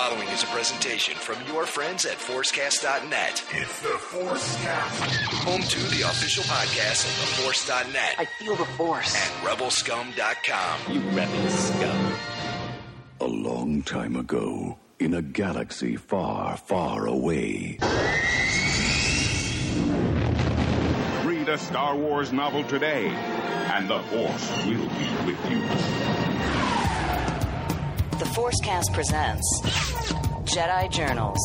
following is a presentation from your friends at ForceCast.net. It's the ForceCast. Home to the official podcast of TheForce.net. I feel the Force. And RebelScum.com. You rebel scum. A long time ago, in a galaxy far, far away. Read a Star Wars novel today, and the Force will be with you. The ForceCast presents Jedi Journals.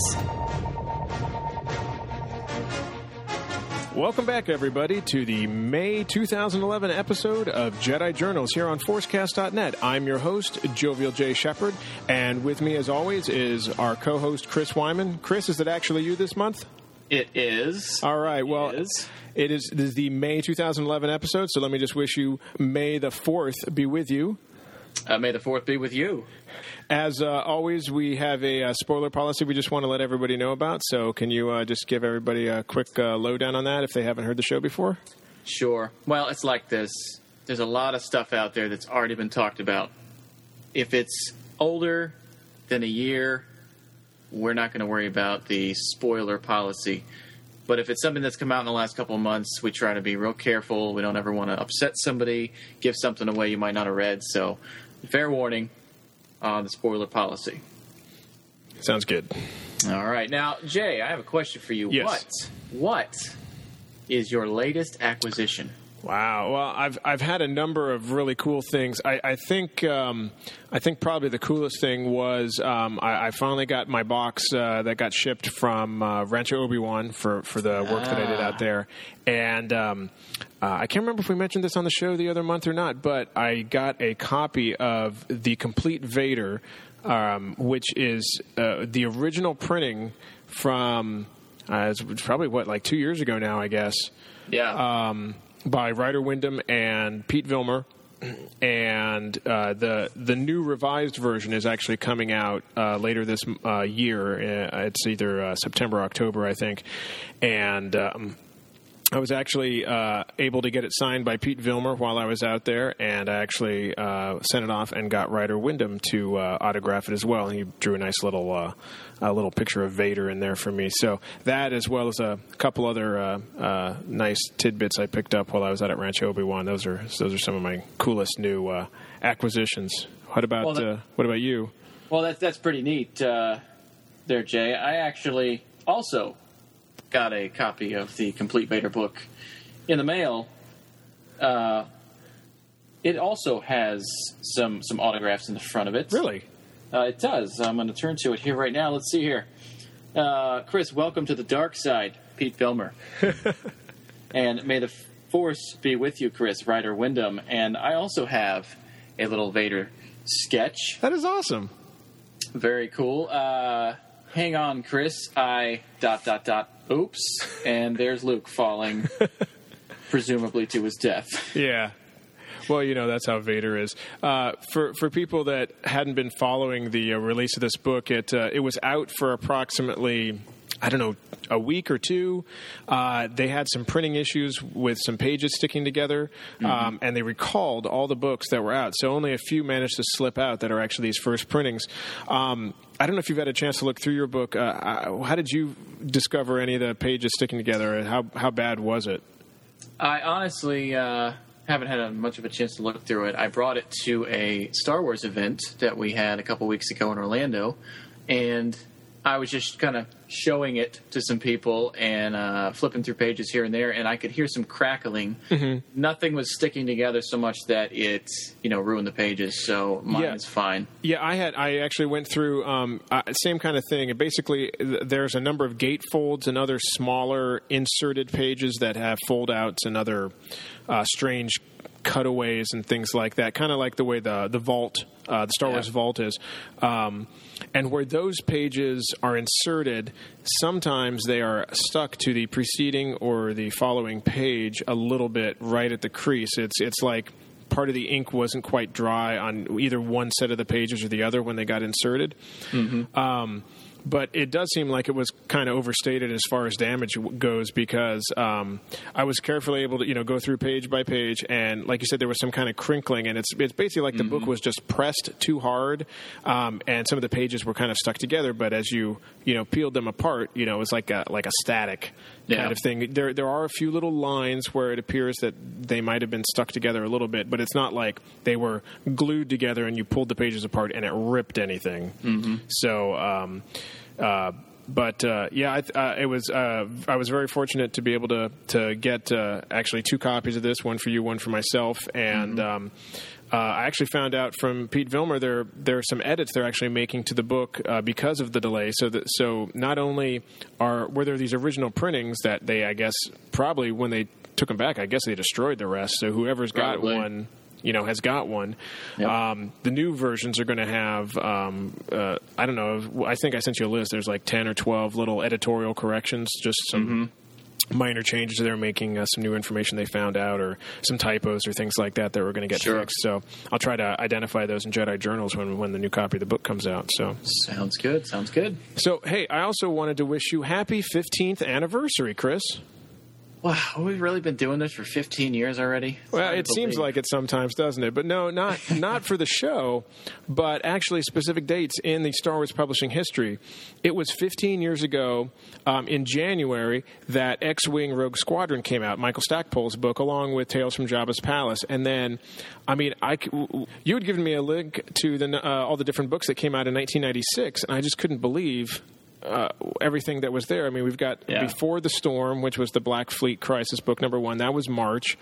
Welcome back, everybody, to the May 2011 episode of Jedi Journals here on ForceCast.net. I'm your host, Jovial J. Shepard, and with me, as always, is our co-host, Chris Wyman. Chris, is it actually you this month? It is. All right, well, it is the May 2011 episode, so let me just wish you May the 4th be with you. May the 4th be with you. As always, we have a spoiler policy we just want to let everybody know about. So can you just give everybody a quick lowdown on that if they haven't heard the show before? Sure. Well, it's like this. There's a lot of stuff out there that's already been talked about. If it's older than a year, we're not going to worry about the spoiler policy. But if it's something that's come out in the last couple of months, we try to be real careful. We don't ever want to upset somebody, give something away you might not have read. So, fair warning on the spoiler policy. Sounds good. All right. Now, Jay, I have a question for you. Yes. What is your latest acquisition? Wow. Well, I've had a number of really cool things. I think probably the coolest thing was I finally got my box that got shipped from Rancho Obi-Wan for the work that I did out there, and I can't remember if we mentioned this on the show the other month or not, but I got a copy of The Complete Vader, which is the original printing from it's probably like 2 years ago now, I guess. Yeah. By Ryder Wyndham and Pete Vilmer, and the new revised version is actually coming out later this year. It's either September or October, I think, and I was actually able to get it signed by Pete Vilmer while I was out there, and I actually sent it off and got Ryder Wyndham to autograph it as well. And he drew a nice little picture of Vader in there for me. So that, as well as a couple other nice tidbits I picked up while I was out at Rancho Obi-Wan. Those are some of my coolest new acquisitions. What about you? Well, that's pretty neat, there, Jay. I actually also got a copy of the Complete Vader book in the mail. It also has some autographs in the front of it. Really? It does. I'm going to turn to it here right now. Let's see here. Chris, welcome to the dark side, Pete Vilmer. And may the Force be with you, Chris, Ryder Wyndham. And I also have a little Vader sketch. That is awesome. Very cool. Hang on, Chris. Oops. And there's Luke falling, presumably to his death. Yeah. Well, that's how Vader is. For people that hadn't been following the release of this book, it was out for approximately, I don't know, a week or two. They had some printing issues with some pages sticking together, and they recalled all the books that were out. So only a few managed to slip out that are actually these first printings. I don't know if you've had a chance to look through your book. How did you discover any of the pages sticking together? How bad was it? I honestly haven't had much of a chance to look through it. I brought it to a Star Wars event that we had a couple weeks ago in Orlando, and I was just kind of showing it to some people and flipping through pages here and there, and I could hear some crackling. Mm-hmm. Nothing was sticking together so much that it, ruined the pages. So mine is fine. Yeah, I actually went through same kind of thing. Basically, there's a number of gatefolds and other smaller inserted pages that have fold outs and other strange cutaways and things like that, kind of like the way the vault, the Star Wars vault is. And where those pages are inserted, sometimes they are stuck to the preceding or the following page a little bit right at the crease. It's like part of the ink wasn't quite dry on either one set of the pages or the other when they got inserted. Mm-hmm. But it does seem like it was kind of overstated as far as damage goes, because I was carefully able to, go through page by page, and like you said, there was some kind of crinkling, and it's basically like the book was just pressed too hard, and some of the pages were kind of stuck together. But as you peeled them apart, it was like a static kind of thing. There are a few little lines where it appears that they might have been stuck together a little bit, but it's not like they were glued together and you pulled the pages apart and it ripped anything. So. It was. I was very fortunate to be able to get actually 2 copies of this, one for you, one for myself, and I actually found out from Pete Vilmer there are some edits they're actually making to the book because of the delay. So not only were there these original printings that they, I guess, probably when they took them back, I guess they destroyed the rest. So whoever's got one. Has got one. Yep. The new versions are going to have, I don't know, I think I sent you a list. There's like 10 or 12 little editorial corrections, just some minor changes they're making, some new information they found out, or some typos or things like that were going to get fixed. So I'll try to identify those in Jedi Journals when the new copy of the book comes out. So Sounds good. So, hey, I also wanted to wish you happy 15th anniversary, Chris. Wow, we've really been doing this for 15 years already? Well, it seems like it sometimes, doesn't it? But no, not for the show, but actually specific dates in the Star Wars publishing history. It was 15 years ago in January that X-Wing Rogue Squadron came out, Michael Stackpole's book, along with Tales from Jabba's Palace. And then, you had given me a link to all the different books that came out in 1996, and I just couldn't believe everything that was there. I mean, we've got Before the Storm, which was the Black Fleet Crisis book number 1. That was March.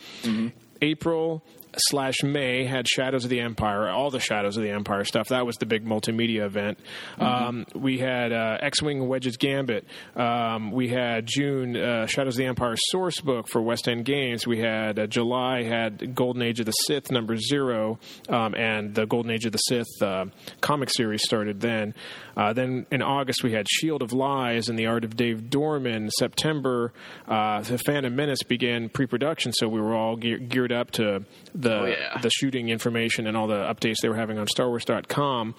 April/May had Shadows of the Empire, all the Shadows of the Empire stuff. That was the big multimedia event. We had X-Wing Wedge's Gambit. We had June, Shadows of the Empire source book for West End Games. We had July had Golden Age of the Sith number 0, and the Golden Age of the Sith comic series started then. Then in August we had Shield of Lies and the Art of Dave Dorman. September, The Phantom Menace began pre-production, so we were all geared up to the shooting information and all the updates they were having on StarWars.com.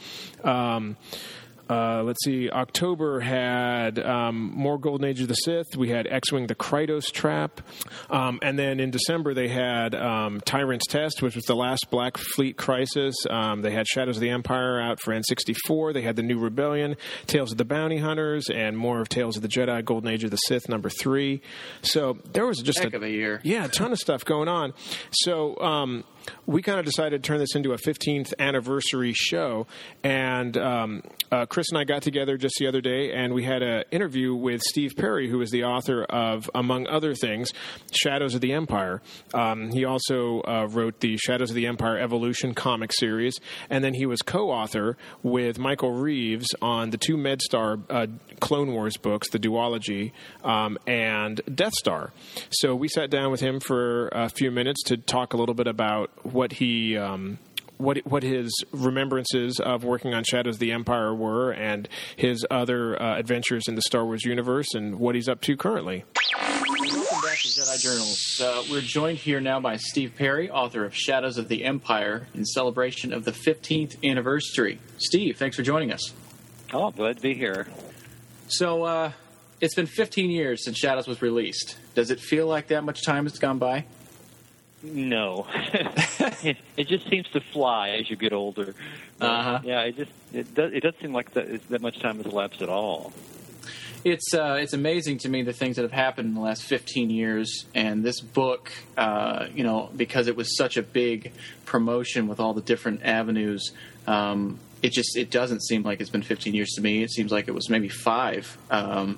Let's see. October had more Golden Age of the Sith. We had X-Wing the Krytos Trap. And then in December they had Tyrant's Test, which was the last Black Fleet Crisis. They had Shadows of the Empire out for N64. They had The New Rebellion, Tales of the Bounty Hunters, and more of Tales of the Jedi, Golden Age of the Sith, number 3. So there was just heck of a year. Yeah, a ton of stuff going on. So we kind of decided to turn this into a 15th anniversary show, and Chris and I got together just the other day, and we had an interview with Steve Perry, who is the author of, among other things, Shadows of the Empire. He also wrote the Shadows of the Empire Evolution comic series, and then he was co-author with Michael Reeves on the 2 MedStar Clone Wars books, the duology, and Death Star. So we sat down with him for a few minutes to talk a little bit about what he what his remembrances of working on Shadows of the Empire were, and his other adventures in the Star Wars universe, and what he's up to currently. Welcome back to Jedi Journals. We're joined here now by Steve Perry, author of Shadows of the Empire, in celebration of the 15th anniversary. Steve, thanks for joining us. Oh, glad to be here. So, it's been 15 years since Shadows was released. Does it feel like that much time has gone by? No. It just seems to fly as you get older. Yeah, it doesn't seem like that much time has elapsed at all. It's amazing to me the things that have happened in the last 15 years, and this book, because it was such a big promotion with all the different avenues, it doesn't seem like it's been 15 years to me. It seems like it was maybe 5. Have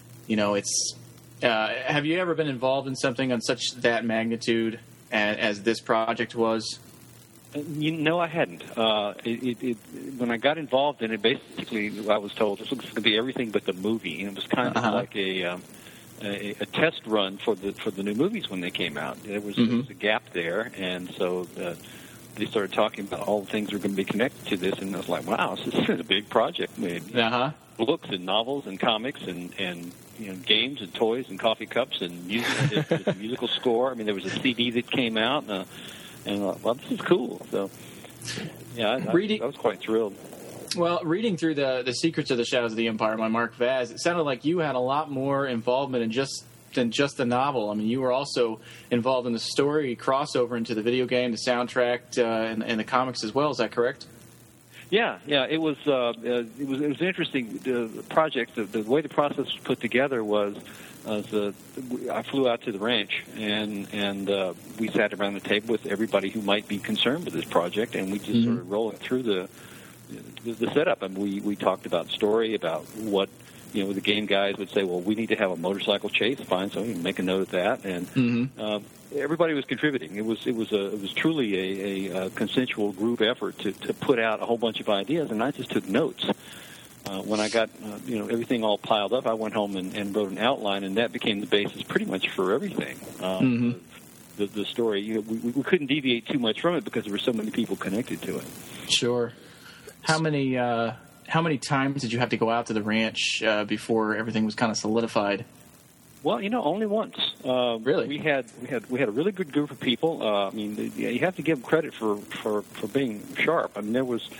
you ever been involved in something on such that magnitude as this project was? No, I hadn't. When I got involved in it, basically I was told this was going to be everything but the movie, and it was kind of like a test run for the new movies when they came out. There was a gap there, and so they started talking about all the things that were going to be connected to this, and I was like, wow, this is a big project. Books and novels and comics and games and toys and coffee cups and music. There's a musical score. I mean, there was a CD that came out, and I thought, well, this is cool. So, yeah, I was quite thrilled. Well, reading through the Secrets of the Shadows of the Empire by Mark Vaz, it sounded like you had a lot more involvement than just the novel. I mean, you were also involved in the story crossover into the video game, the soundtrack, and the comics as well. Is that correct? Yeah. It was an interesting project. The way the process was put together was I flew out to the ranch and we sat around the table with everybody who might be concerned with this project, and we just sort of rolled through the setup, and we talked about story, about what the game guys would say. Well, we need to have a motorcycle chase. Fine, so we make a note of that, and everybody was contributing. It was truly a consensual group effort to put out a whole bunch of ideas, and I just took notes. When I got everything all piled up, I went home and wrote an outline, and that became the basis pretty much for everything. The story, we couldn't deviate too much from it because there were so many people connected to it. Sure. How many times did you have to go out to the ranch before everything was kind of solidified? Well, only once. Really? We had a really good group of people. I mean, you have to give them credit for being sharp. I mean, there was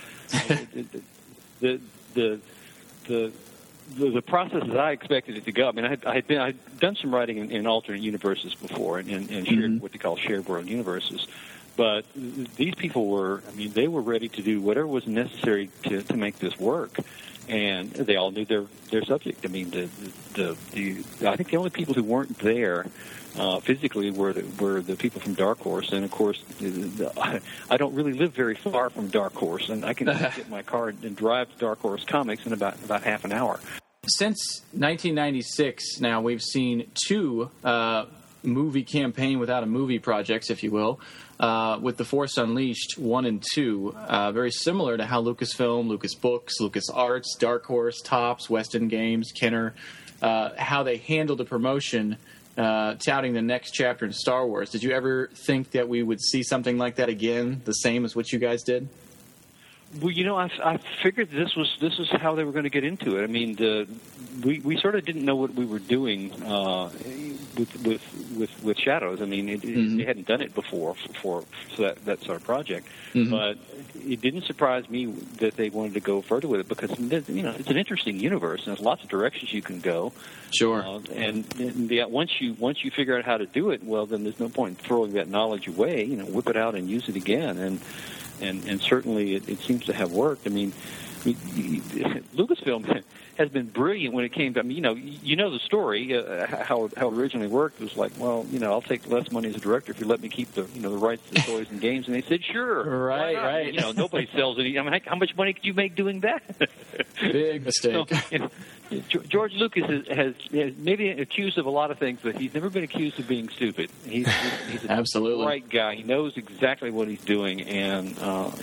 the process as I expected it to go. I mean, I'd done some writing in alternate universes before, and shared what they call shared world universes. But these people were ready to do whatever was necessary to make this work, and they all knew their subject. I mean, I think the only people who weren't there physically were the people from Dark Horse, and of course, I don't really live very far from Dark Horse, and I can get in my car and drive to Dark Horse Comics in about half an hour. Since 1996, now we've seen two movie campaign without a movie projects, if you will. With The Force Unleashed 1 and 2, very similar to how Lucasfilm, Lucas Books, Lucas Arts, Dark Horse, Topps, Weston Games, Kenner, how they handled the promotion, touting the next chapter in Star Wars. Did you ever think that we would see something like that again, the same as what you guys did? Well, I figured this is how they were going to get into it. I mean, we sort of didn't know what we were doing with Shadows. I mean, they hadn't done it before for that sort of project. But it didn't surprise me that they wanted to go further with it because it's an interesting universe and there's lots of directions you can go. Sure. And once you figure out how to do it, well, then there's no point in throwing that knowledge away. Whip it out and use it again. And certainly it seems to have worked. I mean, Lucasfilm has been brilliant when it came to, I mean, the story, how it originally worked was like, well, I'll take less money as a director if you let me keep the rights to stories and games. And they said, sure. Right. Nobody sells any. I mean, how much money could you make doing that? Big mistake. So, George Lucas has maybe accused of a lot of things, but he's never been accused of being stupid. He's a Absolutely right guy. He knows exactly what he's doing, and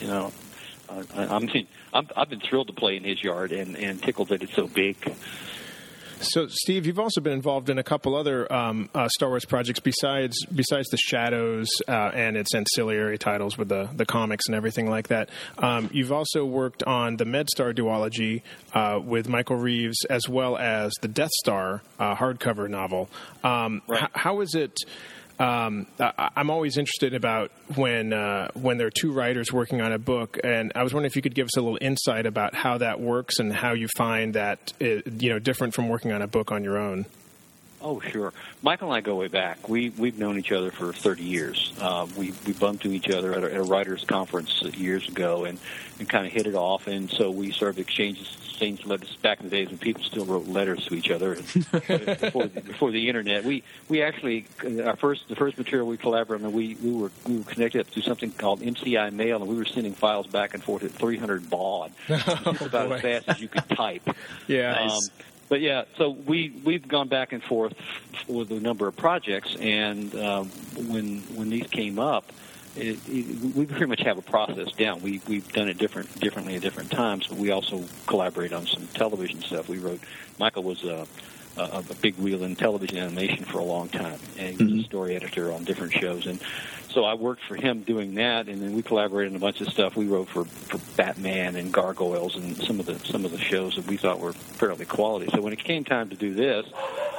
I've been thrilled to play in his yard and tickled that it's so big. So, Steve, you've also been involved in a couple other Star Wars projects besides the Shadows and its ancillary titles with the comics and everything like that. You've also worked on the MedStar duology with Michael Reeves, as well as the Death Star hardcover novel. Right. How is it? I'm always interested about when there are two writers working on a book, and I was wondering if you could give us a little insight about how that works and how you find that different from working on a book on your own. Oh, sure. Michael and I go way back. We've known each other for 30 years. We bumped into each other at a writers' conference years ago and kind of hit it off, and so we sort of exchanged letters back in the days when people still wrote letters to each other before the internet. We actually the first material we collaborated on, we were connected up through something called MCI Mail, and we were sending files back and forth at 300 baud. It's about as fast as you could type. Yeah. Nice. But yeah, so we've gone back and forth with a number of projects, and when these came up, we pretty much have a process down. We've done it differently at different times, but we also collaborate on some television stuff. Michael was a big wheel in television animation for a long time, and he was a story editor on different shows, and so I worked for him doing that, and then we collaborated on a bunch of stuff. We wrote for Batman and Gargoyles and some of the shows that we thought were fairly quality. So when it came time to do this,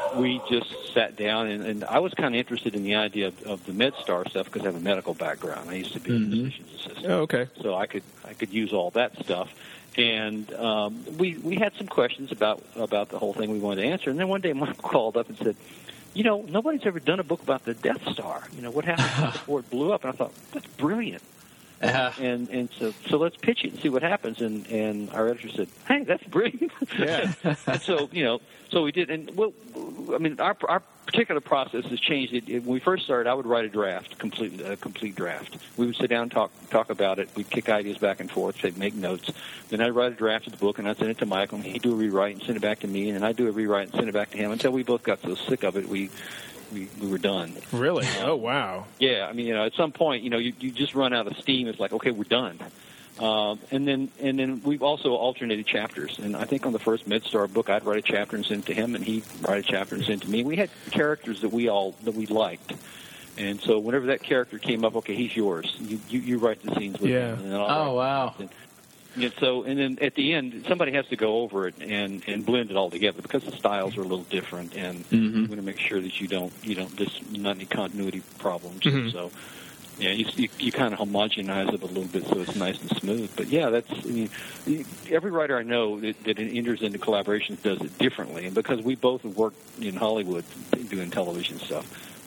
we just sat down, and I was kind of interested in the idea of the MedStar stuff because I have a medical background. I used to be a physician's assistant. Oh, okay. So I could use all that stuff. And we had some questions about the whole thing we wanted to answer. And then one day Michael called up and said, nobody's ever done a book about the Death Star. What happened before it blew up? And I thought, that's brilliant. And so let's pitch it and see what happens. And our editor said, hey, that's brilliant. Yeah. And so so we did. And our particular process has changed. When we first started, I would write a complete draft. We would sit down and talk about it. We'd kick ideas back and forth, make notes. Then I'd write a draft of the book, and I'd send it to Michael, and he'd do a rewrite and send it back to me, and I'd do a rewrite and send it back to him until we both got so sick of it we were done. Really? Oh, wow. Yeah, at some point, you just run out of steam. It's like, okay, we're done. And then we've also alternated chapters. And I think on the first MedStar book, I'd write a chapter and send it to him, and he'd write a chapter and send it to me. We had characters that we liked. And so whenever that character came up, okay, he's yours. You write the scenes with him. And wow. And then at the end, somebody has to go over it and blend it all together because the styles are a little different, and you want to make sure that you don't there's not any continuity problems. So, yeah, you kind of homogenize it a little bit so it's nice and smooth. But yeah, every writer I know that enters into collaborations does it differently, and because we both have worked in Hollywood doing television stuff,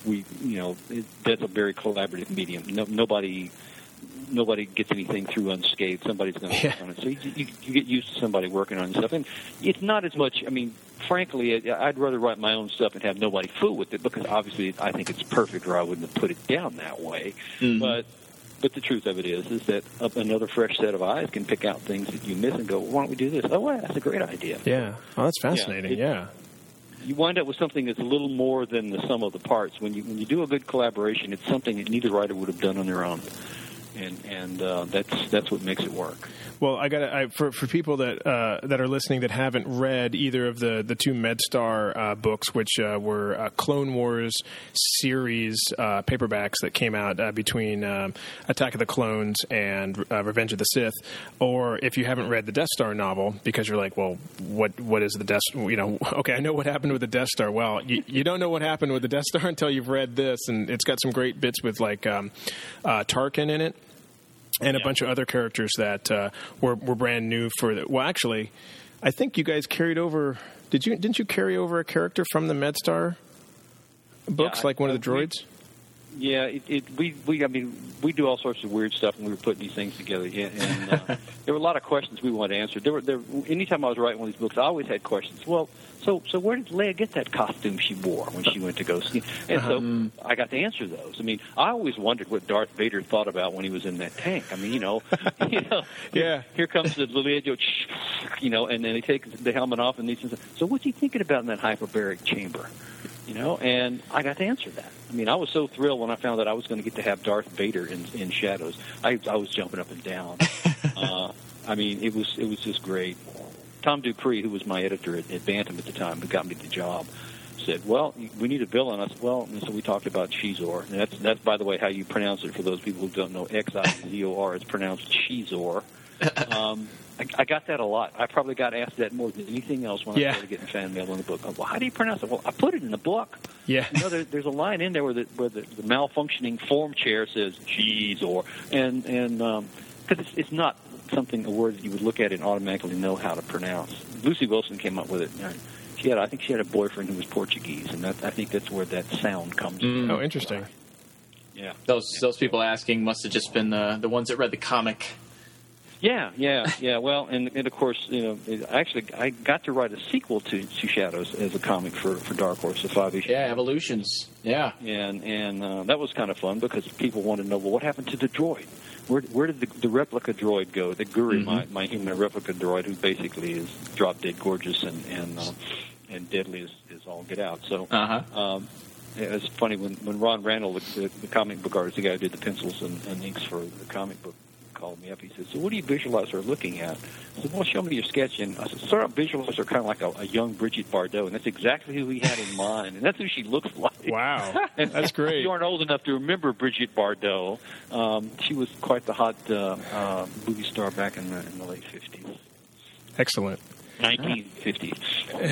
that's a very collaborative medium. Nobody gets anything through unscathed. Somebody's going to work on it. So you get used to somebody working on stuff. And it's not as much, frankly, I'd rather write my own stuff and have nobody fool with it because obviously I think it's perfect or I wouldn't have put it down that way. But the truth of it is that another fresh set of eyes can pick out things that you miss and go, why don't we do this? Oh, wow, that's a great idea. Yeah. Oh, that's fascinating. Yeah. You wind up with something that's a little more than the sum of the parts. When you do a good collaboration, it's something that neither writer would have done on their own. And that's what makes it work. Well, for people that are listening that haven't read either of the two MedStar books, which were Clone Wars series paperbacks that came out between Attack of the Clones and Revenge of the Sith, or if you haven't read the Death Star novel because you're like, well, what is the Death? Okay, I know what happened with the Death Star. Well, you don't know what happened with the Death Star until you've read this, and it's got some great bits with like Tarkin in it. And a bunch of other characters that were brand new for the. Well, actually, I think you guys carried over. Didn't you carry over a character from the MedStar books, like one of the droids? We do all sorts of weird stuff when we were putting these things together. Yeah, and there were a lot of questions we wanted to answer. Anytime I was writing one of these books, I always had questions. Well, so where did Leia get that costume she wore when she went to go ski? And so I got to answer those. I always wondered what Darth Vader thought about when he was in that tank. Yeah. Here comes the little edge, and then he takes the helmet off and he says, so what's he thinking about in that hyperbaric chamber? And I got to answer that. I was so thrilled when I found that I was going to get to have Darth Vader in Shadows. I was jumping up and down. It was just great. Tom Dupree, who was my editor at Bantam at the time, who got me the job, said, well, we need a villain. I said, well, and so we talked about Xizor. And that's, by the way, how you pronounce it for those people who don't know. Xizor. It's pronounced Xizor. I got that a lot. I probably got asked that more than anything else when I started getting fan mail in the book. Well, how do you pronounce it? Well, I put it in the book. Yeah. There's a line in there where the malfunctioning form chair says Xizor, and because it's not a word that you would look at and automatically know how to pronounce. Lucy Wilson came up with it. I think she had a boyfriend who was Portuguese, and I think that's where that sound comes from. Oh, interesting. Yeah. Those people asking must have just been the ones that read the comic. Yeah. Well, and of course, I got to write a sequel to Shadows as a comic for Dark Horse, the 5-issue. Yeah, Evolutions. Yeah. And that was kind of fun because people wanted to know, well, what happened to the droid? Where did the replica droid go? The Guri, my human replica droid, who basically is drop dead gorgeous and deadly as all get out. So it's funny when Ron Randall, the comic book artist, the guy who did the pencils and inks for the comic book, called me up. He said, so what do you visualize her looking at? I said, well, show me your sketch. And I said, sort of visualize her kind of like a young Brigitte Bardot. And that's exactly who he had in mind. And that's who she looks like. Wow. That's great. You aren't old enough to remember Brigitte Bardot. She was quite the hot movie star back in the late 50s. Excellent. 1950.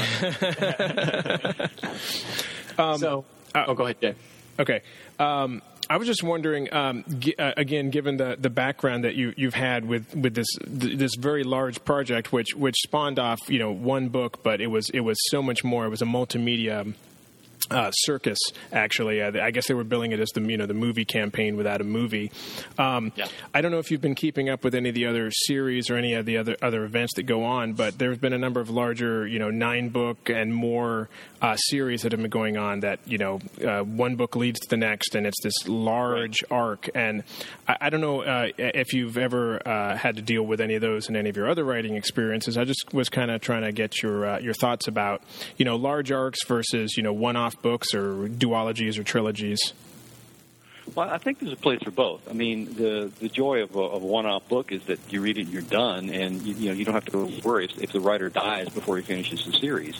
Go ahead, Jay. Okay. I was just wondering, again, given the background that you've had with this very large project, which spawned off one book, but it was so much more. It was a multimedia circus, actually. I guess they were billing it as the movie campaign without a movie. I don't know if you've been keeping up with any of the other series or any of the other events that go on, but there's been a number of larger 9-book and more series that have been going on that one book leads to the next, and it's this large arc. And I don't know if you've ever had to deal with any of those in any of your other writing experiences. I just was kind of trying to get your thoughts about large arcs versus one-off books or duologies or trilogies. Well, I think there's a place for both. I mean, the joy of a one-off book is that you read it and you're done, and you don't have to worry if the writer dies before he finishes the series.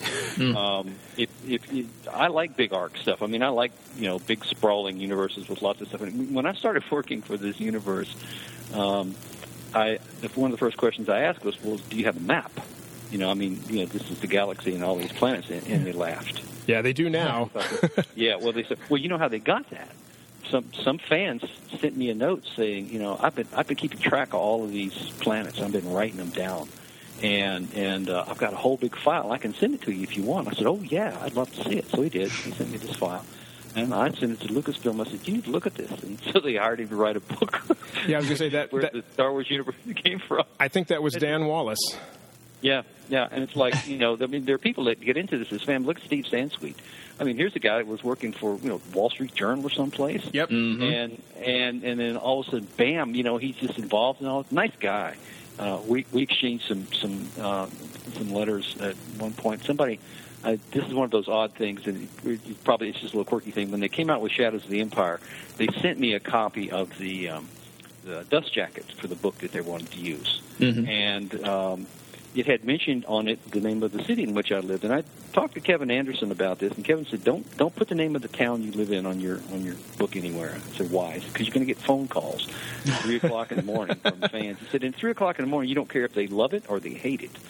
I like big arc stuff. I mean, I like big sprawling universes with lots of stuff. And when I started working for this universe, one of the first questions I asked was, "Well, do you have a map? This is the galaxy and all these planets," and they laughed. Yeah, they do now. Yeah, well, they said, well, you know how they got that? Some fans sent me a note saying, I've been keeping track of all of these planets. I've been writing them down, and I've got a whole big file. I can send it to you if you want. I said, oh yeah, I'd love to see it. So he did. He sent me this file. And I sent it to Lucasfilm. I said, you need to look at this. And so they hired him to write a book. Yeah, I was going to say that. Where the Star Wars universe came from. I think that was Dan Wallace. Yeah, and it's like, there are people that get into this as fans. Look at Steve Sansweet. I mean, here's a guy that was working for, Wall Street Journal or someplace. Yep. Mm-hmm. And then all of a sudden, bam, he's just involved in all. Nice guy. We exchanged some letters at one point. Somebody, this is one of those odd things, and it's just a little quirky thing. When they came out with Shadows of the Empire, they sent me a copy of the dust jackets for the book that they wanted to use. Mm-hmm. And it had mentioned on it the name of the city in which I lived, and I talked to Kevin Anderson about this, and Kevin said, "Don't put the name of the town you live in on your book anywhere." I said, "Why?" Because you're going to get phone calls at 3 o'clock in the morning from fans. He said, "In 3 o'clock in the morning, you don't care if they love it or they hate it.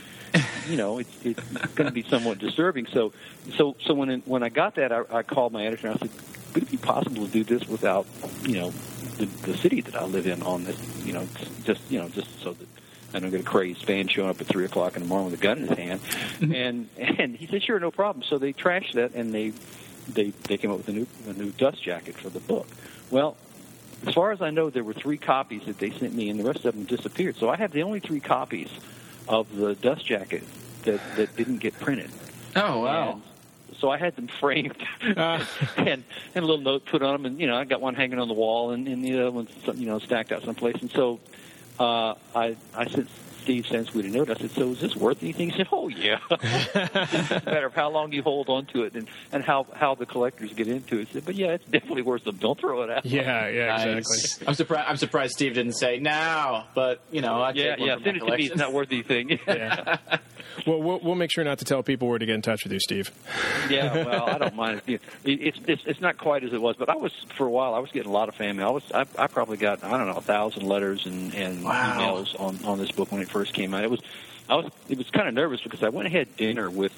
It's going to be somewhat disturbing." So when I got that, I called my editor and I said, "Would it be possible to do this without the city that I live in on this? Just so that I don't get a crazed fan showing up at 3 o'clock in the morning with a gun in his hand." And he said, "Sure, no problem." So they trashed that, and they came up with a new dust jacket for the book. Well, as far as I know, there were 3 copies that they sent me, and the rest of them disappeared. So I have the only 3 copies of the dust jacket that didn't get printed. Oh, wow. And so I had them framed and a little note put on them, and I got one hanging on the wall, and the other one's stacked out someplace. And so I sent Steve Sansweet a note. I said, "So is this worth anything?" He said, "Oh yeah." It's a matter of how long you hold on to it and how the collectors get into it. He said, "But yeah, it's definitely worth them. Don't throw it out." Yeah, exactly. I'm surprised Steve didn't say no, but send it to me. It's not worth anything. Yeah. Well, we'll make sure not to tell people where to get in touch with you, Steve. Yeah, well, I don't mind. It's not quite as it was, but for a while I was getting a lot of fan mail. I probably got 1,000 letters and emails on this book when it first came out. It was kind of nervous because I went and had dinner with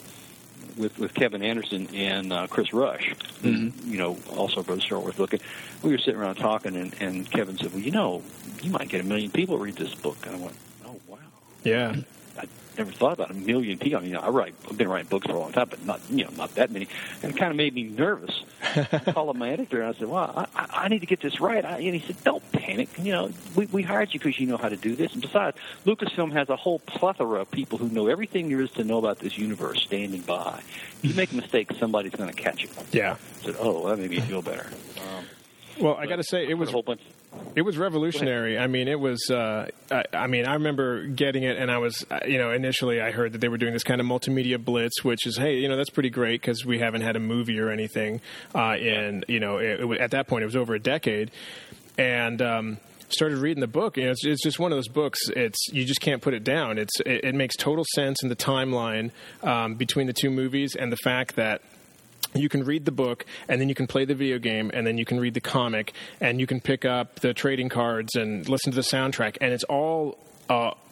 Kevin Anderson and Chris Rush, mm-hmm. Also wrote Star Wars book. And we were sitting around talking, and Kevin said, "Well, you might get 1 million people read this book." And I went, "Oh wow." Yeah. Never thought about 1 million people. I mean, I've been writing books for a long time, but not that many. And it kind of made me nervous. I called up my editor and I said, "Well, I need to get this right." And he said, "Don't panic. We hired you because you know how to do this. And besides, Lucasfilm has a whole plethora of people who know everything there is to know about this universe standing by. If you make a mistake, somebody's going to catch it." Yeah. I said, "Oh, that made me feel better." Well, I got to say, it was a whole bunch. It was revolutionary. I mean, it was. I remember getting it, and I was, initially I heard that they were doing this kind of multimedia blitz, which is, hey, that's pretty great because we haven't had a movie or anything. At that point, it was over a decade, and started reading the book. It's just one of those books. You just can't put it down. It makes total sense in the timeline between the 2 movies, and the fact that you can read the book, and then you can play the video game, and then you can read the comic, and you can pick up the trading cards and listen to the soundtrack, and it's all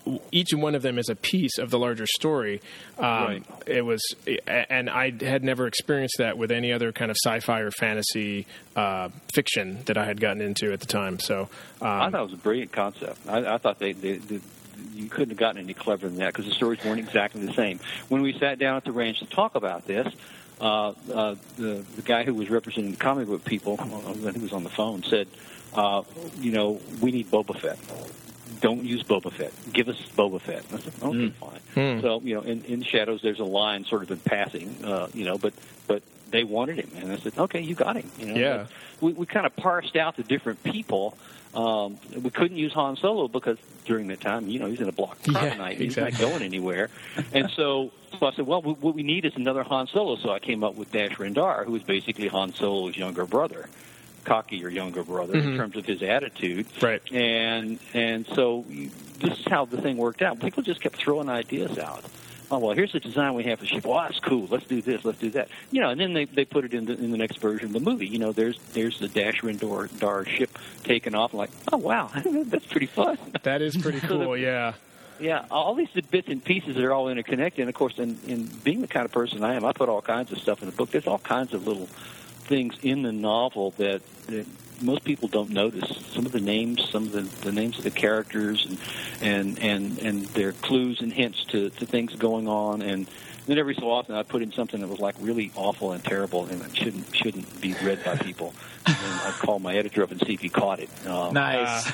each one of them is a piece of the larger story. Right. It was, and I had never experienced that with any other kind of sci-fi or fantasy fiction that I had gotten into at the time. So I thought it was a brilliant concept. I thought they you couldn't have gotten any cleverer than that because the stories weren't exactly the same. When we sat down at the ranch to talk about this, the guy who was representing the comic book people, who was on the phone, said, we need Boba Fett. Don't use Boba Fett. Give us Boba Fett. And I said, okay, fine. So, in Shadows, there's a line sort of in passing, but they wanted him. And I said, okay, you got him. Yeah. We kind of parsed out the different people. We couldn't use Han Solo because during that time, he's in a block of carbonite. He's not going anywhere. And so I said, well, what we need is another Han Solo. So I came up with Dash Rendar, who is basically Han Solo's younger brother, cockier younger brother in terms of his attitude. Right. And so this is how the thing worked out. People just kept throwing ideas out. Oh, well, here's the design we have for the ship. Well, that's cool. Let's do this. Let's do that. And then they put it in the next version of the movie. There's the Dash Rendar ship taking off. I'm like, oh, wow, that's pretty fun. That is pretty cool, yeah. Yeah, all these bits and pieces are all interconnected. And, of course, in being the kind of person I am, I put all kinds of stuff in the book. There's all kinds of little things in the novel that most people don't notice. Some of the names, some of the names of the characters, and their clues and hints to things going on. And then every so often I put in something that was like really awful and terrible, and it shouldn't be read by people. And I'd call my editor up and see if he caught it. Nice.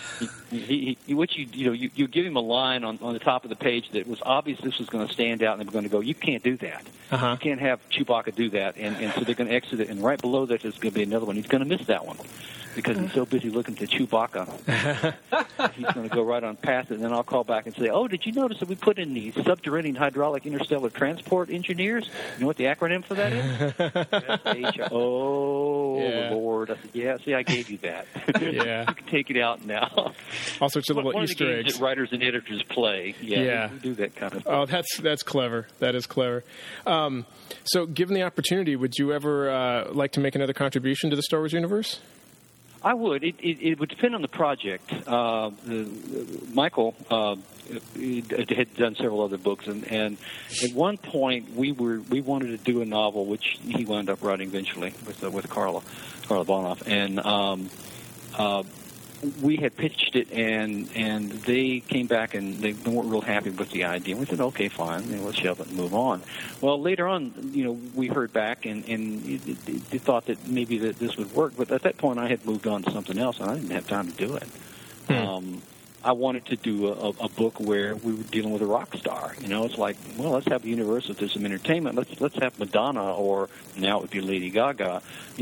You give him a line on the top of the page that was obvious this was going to stand out, and they were going to go, you can't do that. You can't have Chewbacca do that, and so they're going to exit it, and right below that there's going to be another one. He's going to miss that one because he's so busy looking to Chewbacca. He's going to go right on past it, and then I'll call back and say, oh, did you notice that we put in the Subterranean Hydraulic Interstellar Transport Engineers? You know what the acronym for that is? Lord. I said, yeah, see, I gave you that. Yeah. You can take it out now. All sorts of little Easter eggs. One of the games that writers and editors play. Yeah. We do that kind of thing. Oh, that's clever. That is clever. So, given the opportunity, would you ever like to make another contribution to the Star Wars universe? I would. It would depend on the project. Michael had done several other books, and at one point we wanted to do a novel, which he wound up writing eventually with Carla Bonoff, and we had pitched it, and they came back and they weren't real happy with the idea. We said, okay, fine, let's shove it and move on. Well, later on, we heard back and they thought that maybe that this would work, but at that point I had moved on to something else, and I didn't have time to do it. I wanted to do a book where we were dealing with a rock star. It's like, well, let's have a universe if there's some entertainment. Let's have Madonna, or now it would be Lady Gaga.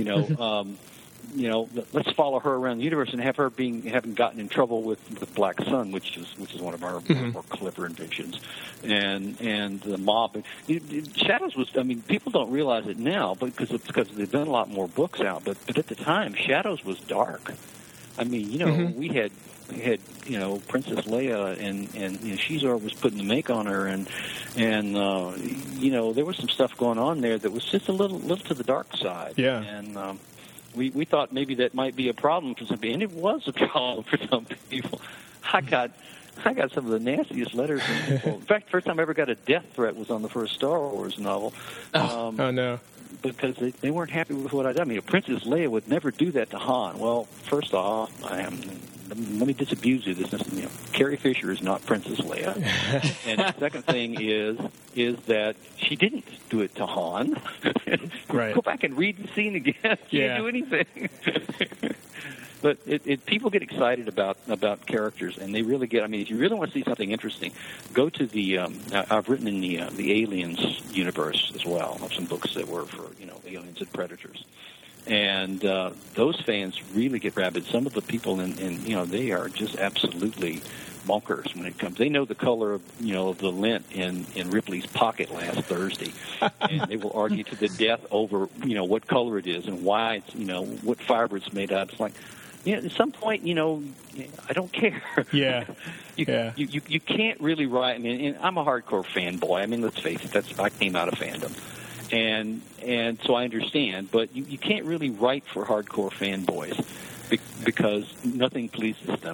Let's follow her around the universe and have her having gotten in trouble with Black Sun, which is one of our more clever inventions, and the mob. Shadows was. I mean, people don't realize it now, because there've been a lot more books out. But at the time, Shadows was dark. I mean, we had Princess Leia, and Shizor was putting the make on her, and there was some stuff going on there that was just a little to the dark side. Yeah. And we thought maybe that might be a problem for some people, and it was a problem for some people. I got some of the nastiest letters from people. In fact, the first time I ever got a death threat was on the first Star Wars novel. Oh no. Because they weren't happy with what I did. I mean, Princess Leia would never do that to Han. Well, first off, let me disabuse you of this. Carrie Fisher is not Princess Leia. And the second thing is that she didn't do it to Han. Right. Go back and read the scene again. She didn't do anything. But people get excited about characters, and they really get. I mean, if you really want to see something interesting, go to the. I've written in the Aliens universe as well. I have some books that were for aliens and predators, and those fans really get rabid. Some of the people they are just absolutely bonkers when it comes. They know the color of the lint in Ripley's pocket last Thursday, and they will argue to the death over what color it is and why it's what fiber it's made out. It's like. At some point, I don't care. Yeah. You can't really write. I mean, and I'm a hardcore fanboy. I mean, let's face it. I came out of fandom, and so I understand. But you can't really write for hardcore fanboys because nothing pleases them.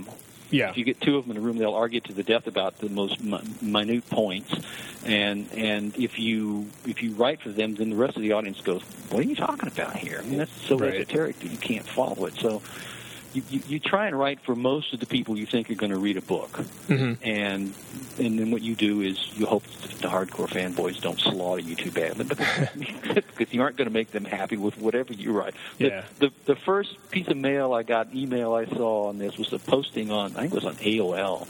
Yeah. If you get two of them in a room, they'll argue to the death about the most minute points. And if you write for them, then the rest of the audience goes, "What are you talking about here?" I mean, that's so esoteric that you can't follow it. So you try and write for most of the people you think are going to read a book, Mm-hmm. and then what you do is you hope that the hardcore fanboys don't slaughter you too badly, because you aren't going to make them happy with whatever you write. Yeah. The first piece of email I saw on this was a posting on, I think it was on AOL,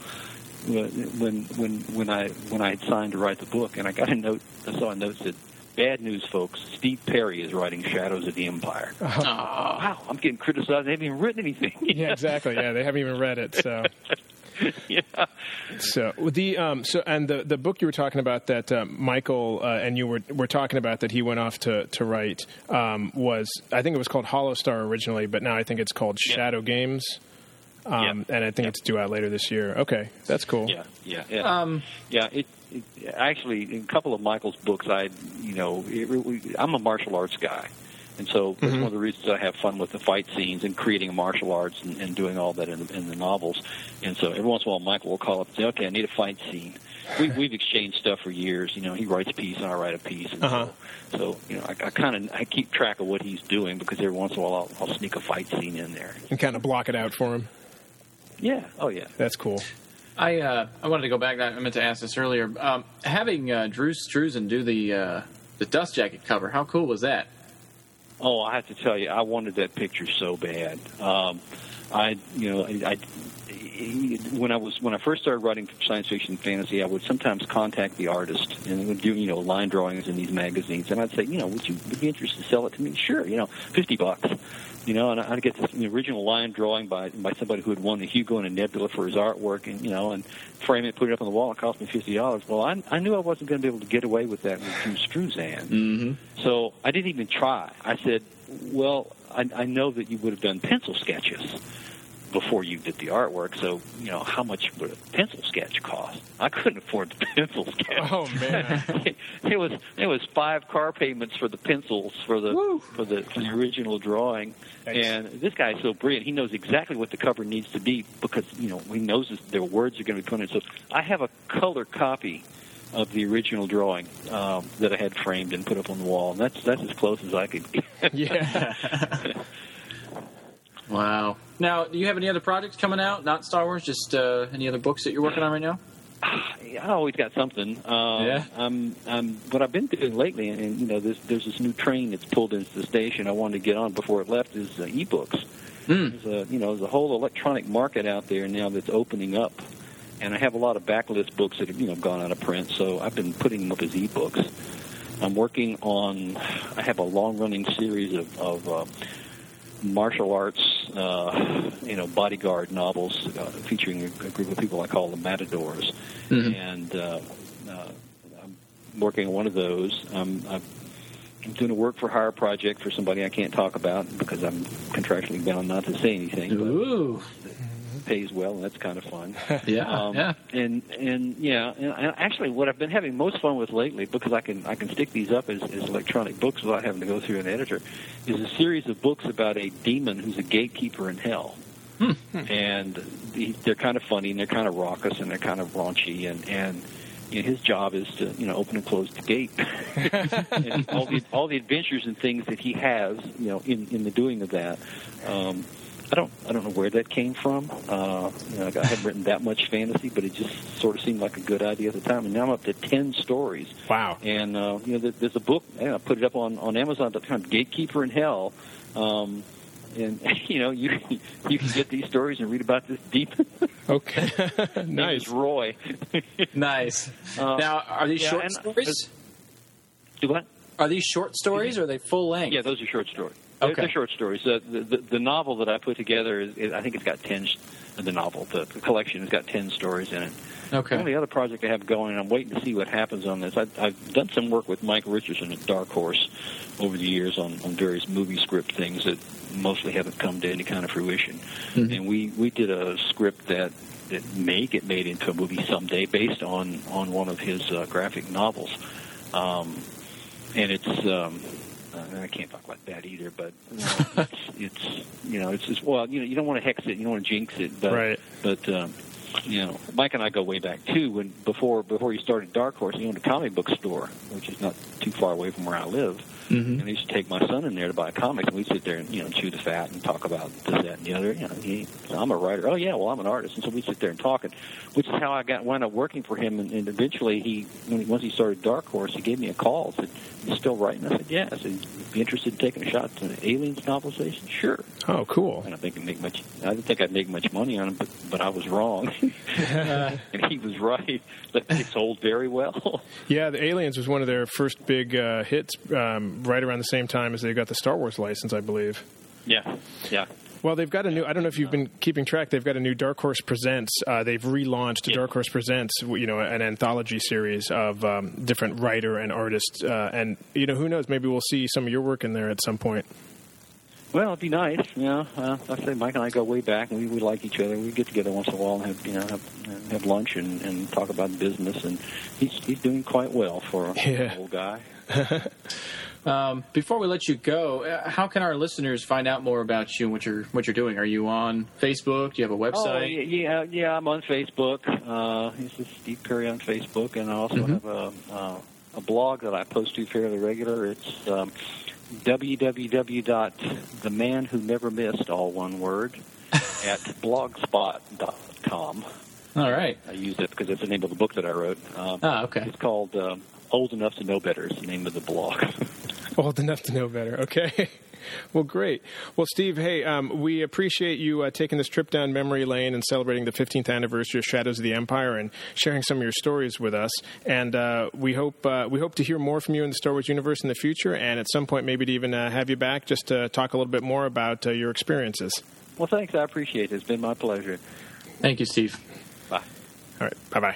when I had signed to write the book, and I saw a note that, "Bad news, folks. Steve Perry is writing Shadows of the Empire." Uh-huh. Oh, wow, I'm getting criticized. They haven't even written anything. Yeah, exactly. Yeah, they haven't even read it. So, Yeah. so the book you were talking about that Michael and you were talking about that he went off to write was, I think it was called Hollow Star originally, but now I think it's called Shadow Games. And I think it's due out later this year. Okay, that's cool. Yeah. It actually, in a couple of Michael's books, I'm a martial arts guy, and so that's one of the reasons I have fun with the fight scenes and creating martial arts and doing all that in the novels. And so every once in a while, Michael will call up and say, "Okay, I need a fight scene." We've exchanged stuff for years. He writes a piece and I write a piece, and so I keep track of what he's doing, because every once in a while I'll sneak a fight scene in there And kind of block it out for him. Yeah. Oh, yeah. That's cool. I wanted to go back. I meant to ask this earlier. Having Drew Struzan do the Dust Jacket cover, how cool was that? Oh, I have to tell you, I wanted that picture so bad. When I first started writing science fiction and fantasy, I would sometimes contact the artist and would do line drawings in these magazines, and I'd say, would you be interested to sell it to me? Sure, $50. And I'd get this original line drawing by somebody who had won the Hugo and a Nebula for his artwork, and frame it, put it up on the wall. It cost me $50. Well, I knew I wasn't going to be able to get away with that with Drew Struzan. Mm-hmm. So I didn't even try. I said, well, I know that you would have done pencil sketches before you did the artwork, so how much would a pencil sketch cost? I couldn't afford the pencil sketch. Oh man, it was 5 car payments for the pencils for the original drawing. Thanks. And this guy is so brilliant; he knows exactly what the cover needs to be, because he knows their words are going to be put in. So I have a color copy of the original drawing that I had framed and put up on the wall, and that's as close as I could get. Yeah. Wow. Now, do you have any other projects coming out? Not Star Wars, just any other books that you're working on right now? I always got something. Yeah. What I've been doing lately, and there's this new train that's pulled into the station I wanted to get on before it left, is ebooks. There's a whole electronic market out there now that's opening up, and I have a lot of backlist books that have gone out of print, so I've been putting them up as ebooks. I'm working on. I have a long-running series of martial arts, bodyguard novels featuring a group of people I call the Matadors. Mm-hmm. And I'm working on one of those. I'm doing a work-for-hire project for somebody I can't talk about because I'm contractually bound not to say anything. Ooh. But it pays well, and that's kind of fun. Yeah. And actually, what I've been having most fun with lately, because I can stick these up as electronic books without having to go through an editor, is a series of books about a demon who's a gatekeeper in hell. And they're kind of funny, and they're kind of raucous, and they're kind of raunchy, and his job is to open and close the gate, and all the adventures and things that he has in the doing of that. I don't know where that came from. I hadn't written that much fantasy, but it just sort of seemed like a good idea at the time. And now I'm up to 10 stories. Wow! And there's a book. I put it up on Amazon.com, Gatekeeper in Hell. And you can get these stories and read about this demon. Okay, nice. Roy. Nice. Now, are these short stories? Do what? Are these short stories or are they full length? Yeah, those are short stories. Okay. They're short stories. The novel that I put together is I think it's got 10. The novel, the collection, has got 10 stories in it. Okay. The only other project I have going, and I'm waiting to see what happens on this. I've done some work with Mike Richardson at Dark Horse over the years on various movie script things that mostly haven't come to any kind of fruition. Mm-hmm. And we did a script that may get made into a movie someday based on one of his graphic novels. And it's I can't talk about that either, but it's just, well, you don't want to hex it, you don't want to jinx it, but right. But Mike and I go way back too. When before he started Dark Horse, he owned a comic book store, which is not too far away from where I live. And I used to take my son in there to buy comics, and we'd sit there and chew the fat and talk about this, that, and the other. I'm a writer. Oh yeah, well I'm an artist, and so we'd sit there and talk. Which is how I wound up working for him. And eventually, once he started Dark Horse, he gave me a call. Said, "You still writing?" I said, "Yeah." I said, "You'd be interested in taking a shot at an Aliens novelization?" "Sure." Oh, cool. And I didn't think I'd make much money on him, but I was wrong, and he was right. But it sold very well. Yeah, the Aliens was one of their first big hits, right around the same time as they got the Star Wars license, I believe. Yeah. Well, they've got a new, I don't know if you've been keeping track, they've got a new Dark Horse Presents. They've relaunched Dark Horse Presents, an anthology series of different writer and artists. And, who knows, maybe we'll see some of your work in there at some point. Well, it'd be nice. I say Mike and I go way back, and we like each other. We get together once in a while and have lunch and talk about business. And he's doing quite well for an old guy. Before we let you go, how can our listeners find out more about you and what you're doing? Are you on Facebook? Do you have a website? Oh, yeah, I'm on Facebook. This is Steve Perry on Facebook, and I also have a blog that I post to fairly regular. It's www.themanwhonevermissed, all one word, at blogspot.com. All right. I use it because it's the name of the book that I wrote. Okay. It's called Old Enough to Know Better is the name of the blog. Old Enough to Know Better. Okay. Well, great. Well, Steve, hey, we appreciate you taking this trip down memory lane and celebrating the 15th anniversary of Shadows of the Empire and sharing some of your stories with us. And we hope to hear more from you in the Star Wars universe in the future, and at some point maybe to even have you back just to talk a little bit more about your experiences. Well, thanks. I appreciate it. It's been my pleasure. Thank you, Steve. Bye. All right. Bye-bye.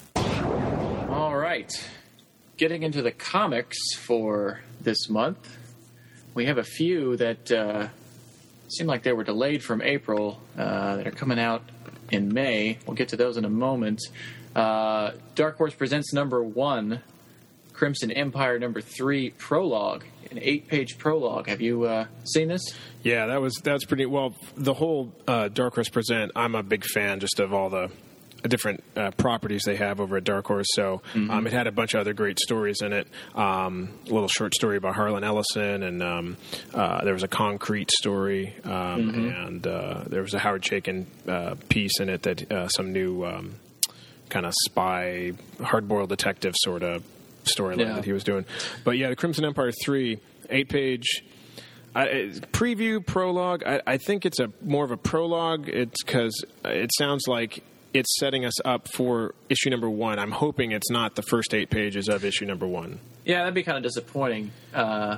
All right. Getting into the comics for this month, we have a few that seem like they were delayed from April that are coming out in May. We'll get to those in a moment. Dark Horse Presents #1, Crimson Empire #3 prologue, an 8-page prologue. Have you seen this? Yeah, that was pretty well. The whole Dark Horse Present, I'm a big fan just of all the different properties they have over at Dark Horse. So it had a bunch of other great stories in it. A little short story about Harlan Ellison, and there was a concrete story, and there was a Howard Chaykin piece in it that some new kind of spy, hard-boiled detective sort of storyline that he was doing. But yeah, the Crimson Empire 3, 8-page preview, prologue. I think it's more of a prologue. It's because it sounds like it's setting us up for issue #1. I'm hoping it's not the first 8 pages of issue #1. Yeah, that'd be kind of disappointing to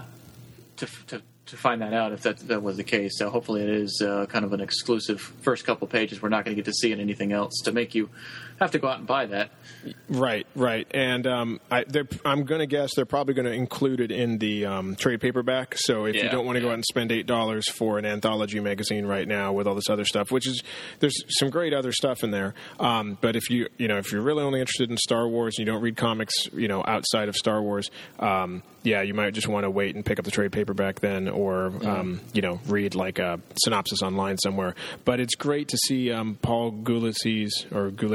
find that out if that was the case. So hopefully it is kind of an exclusive first couple pages. We're not going to get to see in anything else to make you have to go out and buy that. Right. And I'm going to guess they're probably going to include it in the trade paperback. So if you don't want to go out and spend $8 for an anthology magazine right now with all this other stuff, there's some great other stuff in there. But if if you're really only interested in Star Wars and you don't read comics, outside of Star Wars, you might just want to wait and pick up the trade paperback then, or read like a synopsis online somewhere. But it's great to see Paul Gulacy's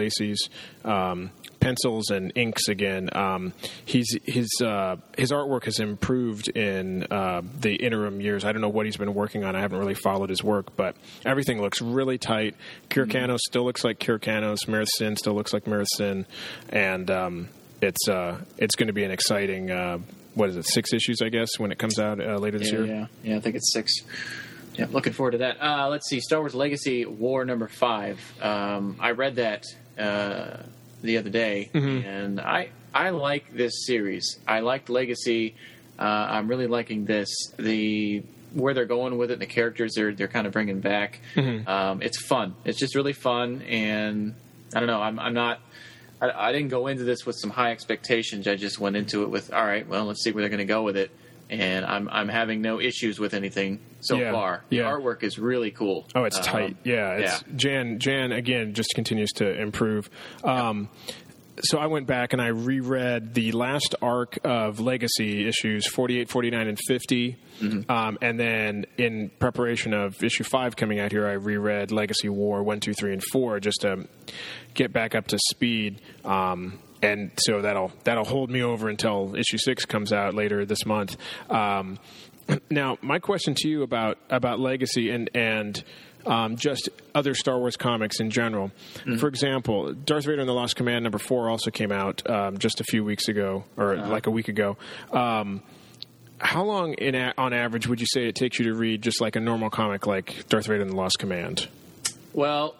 pencils and inks again. His artwork has improved in the interim years. I don't know what he's been working on. I haven't really followed his work, but everything looks really tight. Kyrkanos still looks like Kyrkanos. Marith Sin still looks like Marith Sin, and it's going to be an exciting. 6 issues, I guess, when it comes out later this year? Yeah, I think it's 6. Yeah, looking forward to that. Let's see, Star Wars Legacy War #5. I read that the other day, and I like this series. I liked Legacy. I'm really liking this. Where they're going with it, and the characters they're kind of bringing back. It's fun. It's just really fun, and I don't know. I'm not. I didn't go into this with some high expectations. I just went into it with, all right, well, let's see where they're going to go with it. And I'm having no issues with anything so far. The artwork is really cool. Oh, it's tight. Jan again just continues to improve. So I went back and I reread the last arc of Legacy issues 48, 49, and 50. And then in preparation of issue 5 coming out here, I reread Legacy War 1, 2, 3, and 4 just to get back up to speed. And so that'll hold me over until issue 6 comes out later this month. Now, my question to you about Legacy and just other Star Wars comics in general. For example, Darth Vader and the Lost Command number 4 also came out just a few weeks ago, or like a week ago. How long, on average, would you say it takes you to read just like a normal comic like Darth Vader and the Lost Command? Well,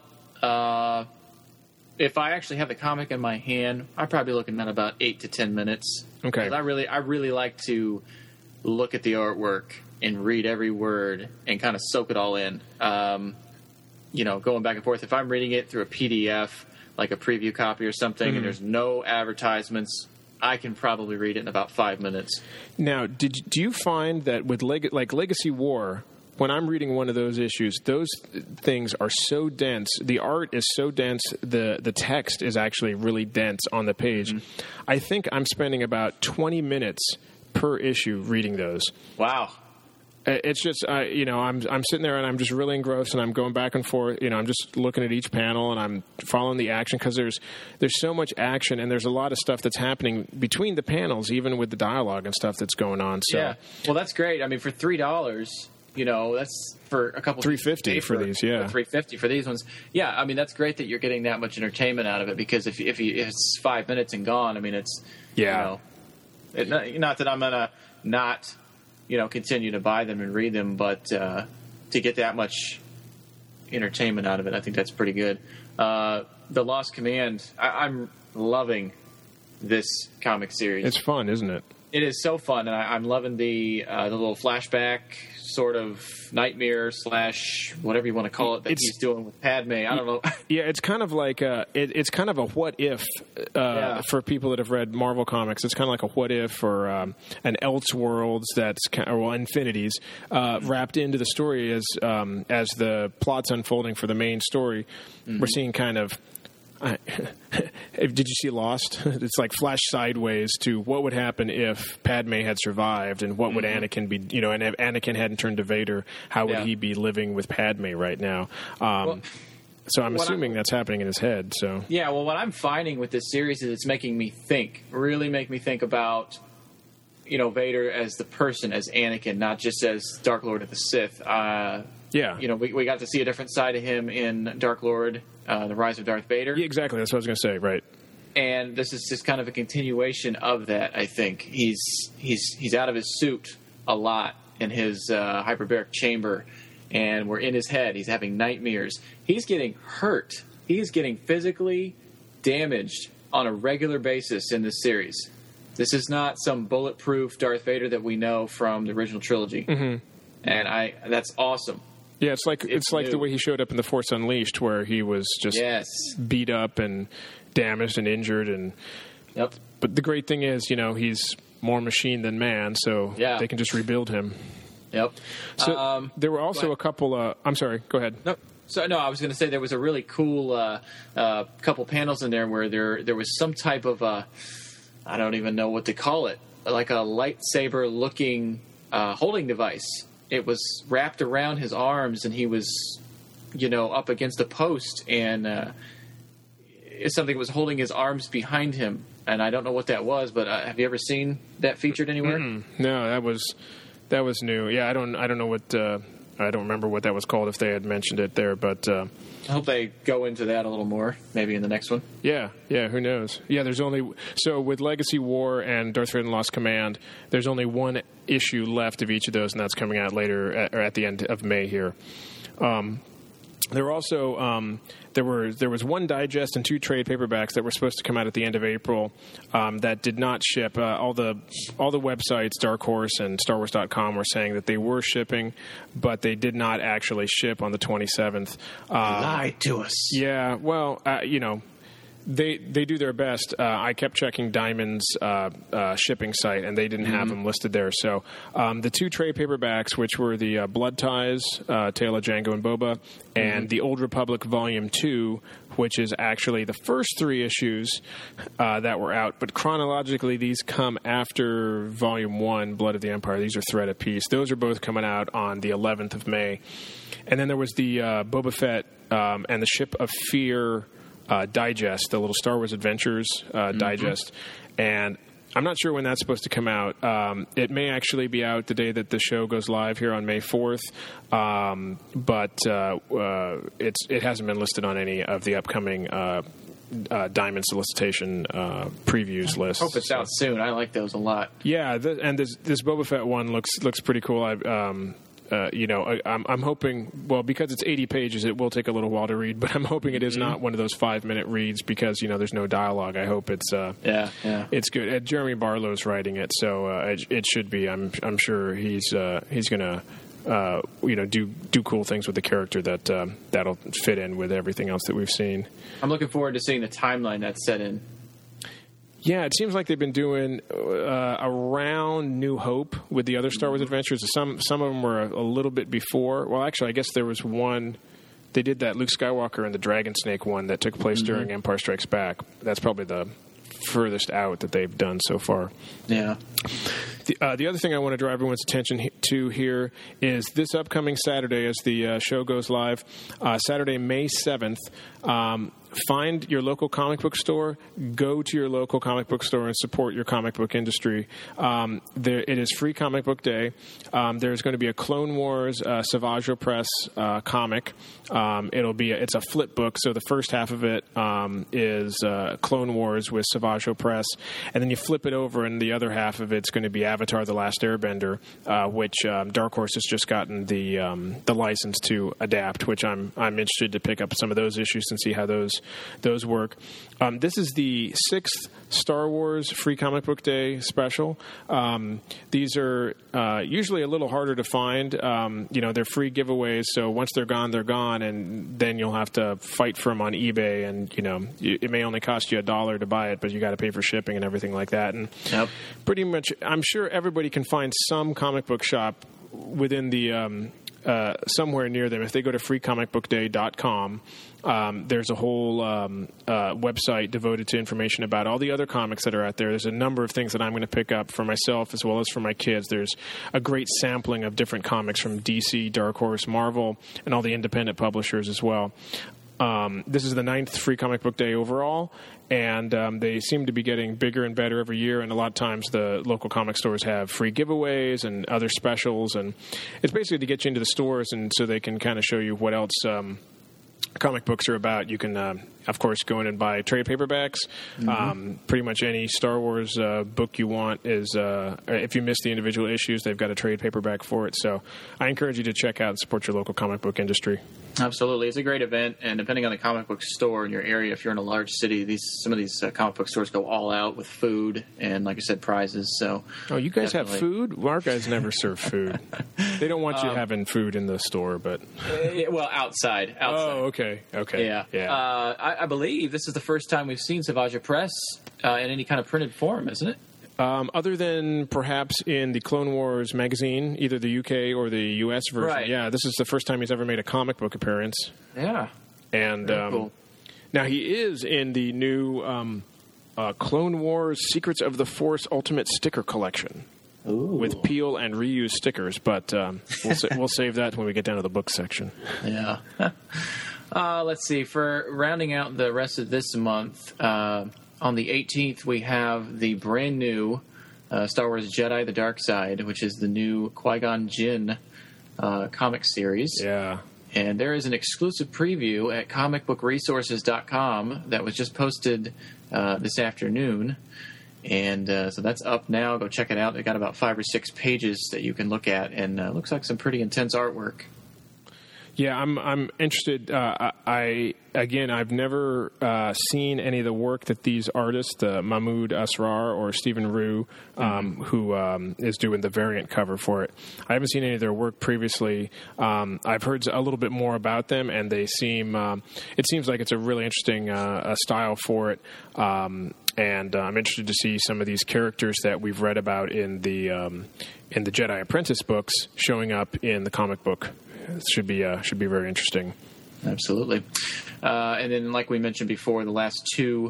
if I actually have the comic in my hand, I'm probably looking at about 8 to 10 minutes. Okay. 'Cause I really like to look at the artwork and read every word and kind of soak it all in. Going back and forth. If I'm reading it through a PDF, like a preview copy or something, and there's no advertisements, I can probably read it in about 5 minutes. Now, do you find that with Legacy War, when I'm reading one of those issues, those things are so dense. The art is so dense. The text is actually really dense on the page. I think I'm spending about 20 minutes per issue reading those. Wow. It's just, I'm sitting there and I'm just really engrossed and I'm going back and forth. I'm just looking at each panel and I'm following the action because there's so much action and there's a lot of stuff that's happening between the panels, even with the dialogue and stuff that's going on. So. Yeah. Well, that's great. I mean, for $3, that's for a couple. $3.50 for these, yeah. $3.50 for these ones, yeah. I mean, that's great that you're getting that much entertainment out of it because if it's 5 minutes and gone, I mean, it's not that I'm gonna not continue to buy them and read them, but to get that much entertainment out of it, I think that's pretty good. The Lost Command, I'm loving this comic series. It's fun, isn't it? It is so fun, and I'm loving the little flashback sort of nightmare / whatever you want to call it that he's doing with Padme. I don't know. Yeah, it's kind of like it's kind of a what if for people that have read Marvel comics. It's kind of like a what if or an Elseworlds that's Infinities wrapped into the story as the plot's unfolding for the main story. We're seeing kind of. Did you see Lost? It's like flash sideways to what would happen if Padme had survived, and what would Anakin be? And if Anakin hadn't turned to Vader, how would he be living with Padme right now? So I'm assuming that's happening in his head. So yeah. Well, what I'm finding with this series is it's making me think, really make me think about, Vader as the person, as Anakin, not just as Dark Lord of the Sith. Yeah. We got to see a different side of him in Dark Lord, The Rise of Darth Vader. Yeah, exactly. That's what I was going to say, right. And this is just kind of a continuation of that, I think. He's out of his suit a lot in his hyperbaric chamber, and we're in his head. He's having nightmares. He's getting hurt. He is getting physically damaged on a regular basis in this series. This is not some bulletproof Darth Vader that we know from the original trilogy. And that's awesome. Yeah, it's like the way he showed up in The Force Unleashed, where he was just beat up and damaged and injured. And but the great thing is, he's more machine than man, so they can just rebuild him. Yep. So there were also a couple. I'm sorry. Go ahead. No. So no, I was going to say there was a really cool couple panels in there where there was some type of I don't even know what to call it, like a lightsaber looking holding device. It was wrapped around his arms, and he was, up against a post, and it's something that was holding his arms behind him. And I don't know what that was, but have you ever seen that featured anywhere? No, that was new. Yeah, I don't know what. I don't remember what that was called if they had mentioned it there, but I hope they go into that a little more, maybe in the next one. Yeah, who knows? Yeah, so with Legacy War and Darth Vader and Lost Command, there's only one issue left of each of those, and that's coming out later or at the end of May here. There were also there was one digest and 2 trade paperbacks that were supposed to come out at the end of April that did not ship. All the websites, Dark Horse and StarWars.com, were saying that they were shipping, but they did not actually ship on the 27th. Lied to us. Yeah, well, They do their best. I kept checking Diamond's shipping site, and they didn't have them listed there. So the 2 trade paperbacks, which were the Blood Ties, Tale of Django and Boba, and the Old Republic Volume 2, which is actually the first 3 issues that were out. But chronologically, these come after Volume 1, Blood of the Empire. These are Thread of Peace. Those are both coming out on the 11th of May. And then there was the Boba Fett and the Ship of Fear digest, the little Star Wars Adventures digest. And I'm not sure when that's supposed to come out. It may actually be out the day that the show goes live here on May 4th, but it hasn't been listed on any of the upcoming Diamond solicitation previews lists. I hope it's out soon. I like those a lot. Yeah, and this Boba Fett one looks pretty cool. I'm hoping, well, because it's 80 pages, it will take a little while to read, but I'm hoping it is not one of those 5-minute reads because, there's no dialogue. I hope it's it's good. Jeremy Barlow's writing it, so it should be. I'm sure he's going to do cool things with the character that'll fit in with everything else that we've seen. I'm looking forward to seeing the timeline that's set in. Yeah, it seems like they've been doing around New Hope with the other Star Wars adventures. Some of them were a little bit before. Well, actually, I guess there was one. They did that Luke Skywalker and the Dragon Snake one that took place during Empire Strikes Back. That's probably the furthest out that they've done so far. Yeah. The other thing I want to draw everyone's attention to here is this upcoming Saturday as the show goes live, Saturday, May 7th. Find your local comic book store. Go to your local comic book store and support your comic book industry. It is Free Comic Book Day. There's going to be a Clone Wars Savaggio Press comic. It's a flip book, so the first half of it is Clone Wars with Savaggio Press, and then you flip it over, and the other half of it's going to be Avatar: The Last Airbender, which Dark Horse has just gotten the license to adapt, which I'm interested to pick up some of those issues and see how those work. This is the 6th Star Wars Free Comic Book Day special. These are usually a little harder to find. They're free giveaways, so once they're gone, and then you'll have to fight for them on eBay, and it may only cost you $1 to buy it, but you got to pay for shipping and everything like that. And pretty much, I'm sure everybody can find some comic book shop within the somewhere near them. If they go to freecomicbookday.com, there's a whole website devoted to information about all the other comics that are out there. There's a number of things that I'm going to pick up for myself as well as for my kids. There's a great sampling of different comics from DC, Dark Horse, Marvel, and all the independent publishers as well. This is the 9th Free Comic Book Day overall, and they seem to be getting bigger and better every year, and a lot of times the local comic stores have free giveaways and other specials, and it's basically to get you into the stores and so they can kind of show you what else comic books are about. You can, of course, go in and buy trade paperbacks. Pretty much any Star Wars book you want is, if you miss the individual issues, they've got a trade paperback for it. So I encourage you to check out and support your local comic book industry. Absolutely. It's a great event, and depending on the comic book store in your area, if you're in a large city, some of these comic book stores go all out with food and, like I said, prizes. So, you guys have food? Well, our guys never serve food. They don't want you having food in the store, but outside. Oh, okay. Yeah. I believe this is the first time we've seen Savaggio Press in any kind of printed form, isn't it? Other than perhaps in the Clone Wars magazine, either the UK or the US version. Right. Yeah, this is the first time he's ever made a comic book appearance. Yeah. And cool. Now he is in the new Clone Wars Secrets of the Force Ultimate Sticker Collection. Ooh. With peel and reuse stickers, but we'll save that when we get down to the book section. Yeah. Let's see. For rounding out the rest of this month, on the 18th, we have the brand new Star Wars Jedi: The Dark Side, which is the new Qui-Gon Jinn comic series. Yeah. And there is an exclusive preview at comicbookresources.com that was just posted this afternoon. And so that's up now. Go check it out. They got about 5 or 6 pages that you can look at, and looks like some pretty intense artwork. Yeah, I'm interested. I've never seen any of the work that these artists, Mahmoud Asrar or Stephen Rue, who is doing the variant cover for it. I haven't seen any of their work previously. I've heard a little bit more about them, and they seem. It seems like it's a really interesting style for it. And I'm interested to see some of these characters that we've read about in the Jedi Apprentice books showing up in the comic book. It should be very interesting. Absolutely. And then, like we mentioned before, the last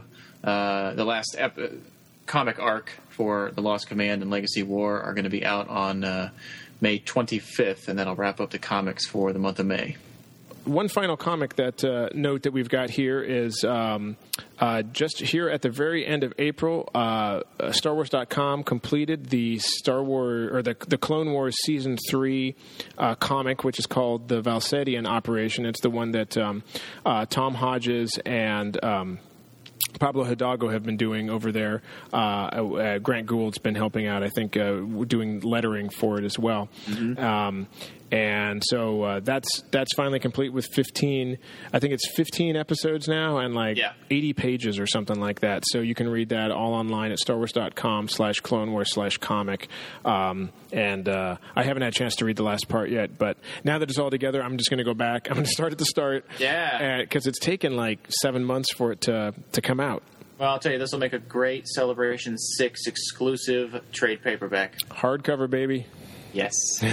comic arc for The Lost Command and Legacy War are going to be out on May 25th, and that'll wrap up the comics for the month of May. One final comic note that we've got here is just here at the very end of April, StarWars.com completed the Star Wars or the Clone Wars Season 3 comic, which is called the Valsedian Operation. It's the one that Tom Hodges and Pablo Hidalgo have been doing over there. Grant Gould's been helping out, I think, doing lettering for it as well. Mm-hmm. And so that's finally complete with 15. I think it's 15 episodes now and 80 pages or something like that. So you can read that all online at StarWars.com/CloneWars/comic. And I haven't had a chance to read the last part yet, but now that it's all together, I'm just going to go back. I'm going to start at the start. Yeah. Because it's taken 7 months for it to come out. Well, I'll tell you, this will make a great Celebration 6 exclusive trade paperback. Hardcover, baby. Yes.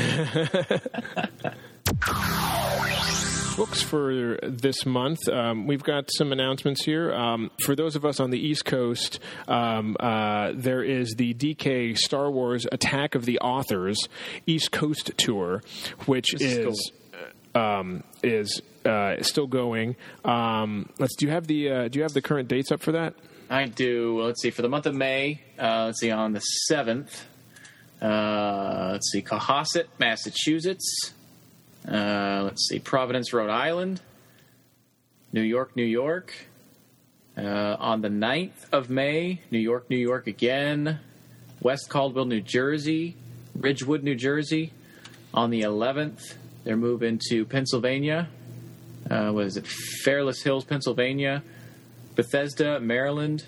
Books for this month. We've got some announcements here. For those of us on the East Coast, there is the DK Star Wars Attack of the Authors East Coast Tour, which is still going. Do you have the current dates up for that? I do. Let's see. For the month of May, on the 7th. Cohasset, Massachusetts. Providence, Rhode Island. New York. On the 9th of May, New York again. West Caldwell, New Jersey. Ridgewood, New Jersey. On the 11th, they're moving to Pennsylvania. Fairless Hills, Pennsylvania. Bethesda, Maryland.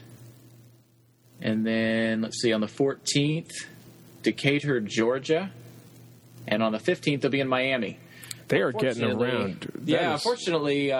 And then, on the 14th, Decatur, Georgia. And on the 15th, they'll be in Miami. They are getting around. Unfortunately,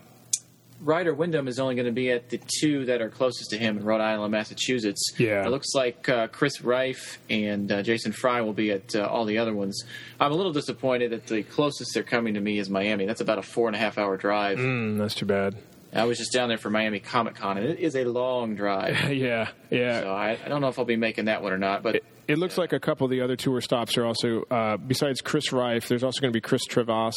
Ryder Wyndham is only going to be at the two that are closest to him in Rhode Island and Massachusetts. Yeah. It looks like Chris Reif and Jason Fry will be at all the other ones. I'm a little disappointed that the closest they're coming to me is Miami. That's about a 4.5-hour drive. That's too bad. I was just down there for Miami Comic-Con, and it is a long drive. Yeah. So I don't know if I'll be making that one or not, but... It looks like a couple of the other tour stops are also, besides Chris Reif, there's also going to be Chris Trevas,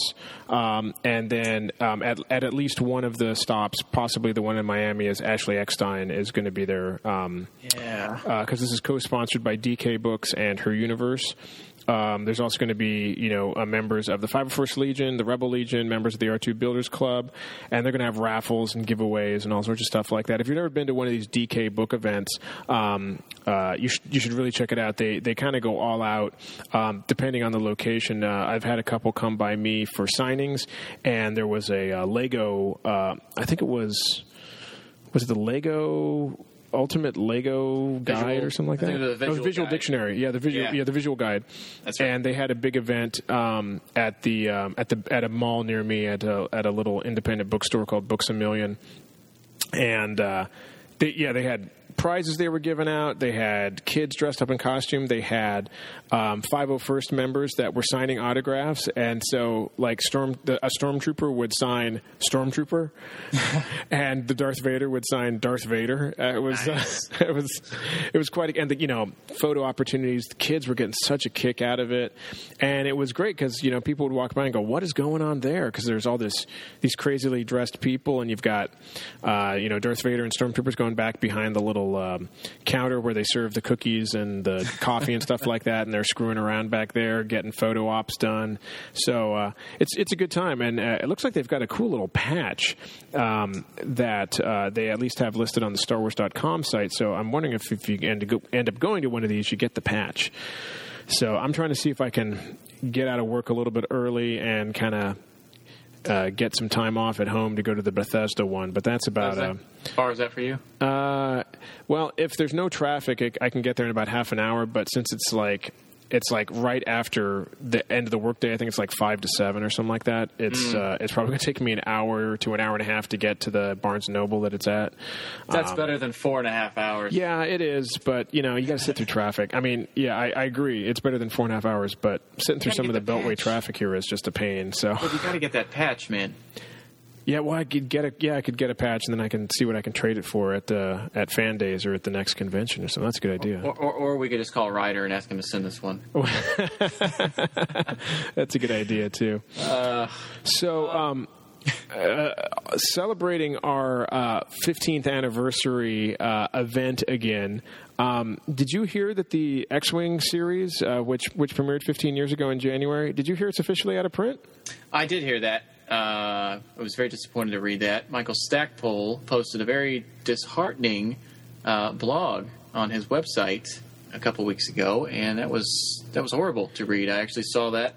and then at least one of the stops, possibly the one in Miami, is Ashley Eckstein is going to be there. Because this is co-sponsored by DK Books and Her Universe. There's also going to be, members of the 501st Legion, the Rebel Legion, members of the R2 Builders Club, and they're going to have raffles and giveaways and all sorts of stuff like that. If you've never been to one of these DK book events, you should really check it out. They kind of go all out, depending on the location. I've had a couple come by me for signings, and there was a Lego. I think it was it the Lego Ultimate Lego Guide or something like that? The visual dictionary. Yeah, the visual guide. That's right. And they had a big event at a mall near me at a little independent bookstore called Books A Million, and they had prizes they were giving out. They had kids dressed up in costume. They had 501st members that were signing autographs, and so a stormtrooper would sign Stormtrooper, and the Darth Vader would sign Darth Vader. It was nice. It was quite and photo opportunities. The kids were getting such a kick out of it, and it was great because people would walk by and go, "What is going on there?" Because there's all these crazily dressed people, and you've got Darth Vader and Stormtroopers going back behind the little counter where they serve the cookies and the coffee and stuff like that, and they're screwing around back there getting photo ops done. So it's a good time, and it looks like they've got a cool little patch that they at least have listed on the StarWars.com site. So I'm wondering if you end up going to one of these, you get the patch. So I'm trying to see if I can get out of work a little bit early and kind of get some time off at home to go to the Bethesda one. But that's about How far is that for you? well, if there's no traffic, I can get there in about half an hour. But since it's like right after the end of the workday, I think it's like 5 to 7 or something like that. It's probably going to take me an hour to an hour and a half to get to the Barnes & Noble that it's at. That's better than 4.5 hours. Yeah, it is, but you got to sit through traffic. I mean, yeah, I agree. It's better than 4.5 hours, but sitting through some of the Beltway traffic here is just a pain. So, but you got to get that patch, man. Yeah, well, I could get a patch, and then I can see what I can trade it for at Fan Days or at the next convention or something. That's a good idea. Or we could just call Ryder and ask him to send us one. That's a good idea too. Celebrating our 15th anniversary event again. Did you hear that the X-Wing series, which premiered 15 years ago in January, did you hear it's officially out of print? I did hear that. I was very disappointed to read that. Michael Stackpole posted a very disheartening blog on his website a couple weeks ago, and that was horrible to read. I actually saw that,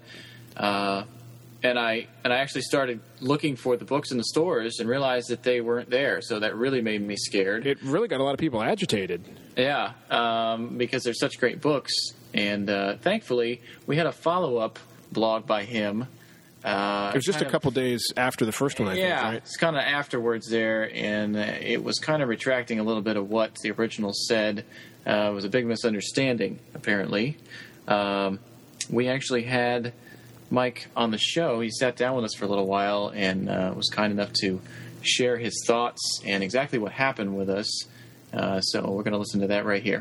and I actually started looking for the books in the stores and realized that they weren't there. So that really made me scared. It really got a lot of people agitated. Yeah, because they're such great books, and thankfully we had a follow-up blog by him. It was just a couple days after the first one, I think, right? It's kind of afterwards there, and it was kind of retracting a little bit of what the original said. It was a big misunderstanding, apparently. We actually had Mike on the show. He sat down with us for a little while and was kind enough to share his thoughts and exactly what happened with us. So we're going to listen to that right here.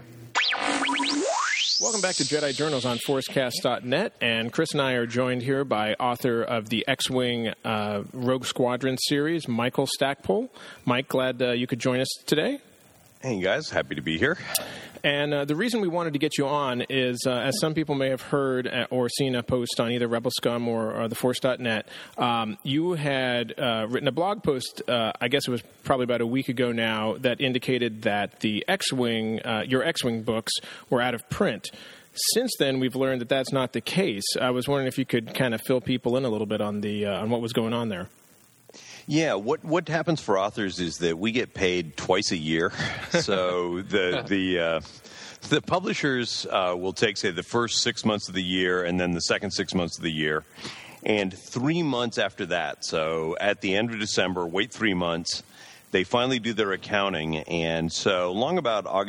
Welcome back to Jedi Journals on ForceCast.net, and Chris and I are joined here by author of the X-Wing Rogue Squadron series, Michael Stackpole. Mike, glad you could join us today. Hey, guys. Happy to be here. And the reason we wanted to get you on is, as some people may have heard or seen a post on either Rebel Scum or the Force.net, you had written a blog post, I guess it was probably about a week ago now, that indicated that the X-Wing, your X-Wing books were out of print. Since then, we've learned that that's not the case. I was wondering if you could kind of fill people in a little bit on the on what was going on there. Yeah, what happens for authors is that we get paid twice a year. So the publishers will take, say, the first 6 months of the year and then the second 6 months of the year. And 3 months after that, so at the end of December, wait 3 months, they finally do their accounting. And so along about April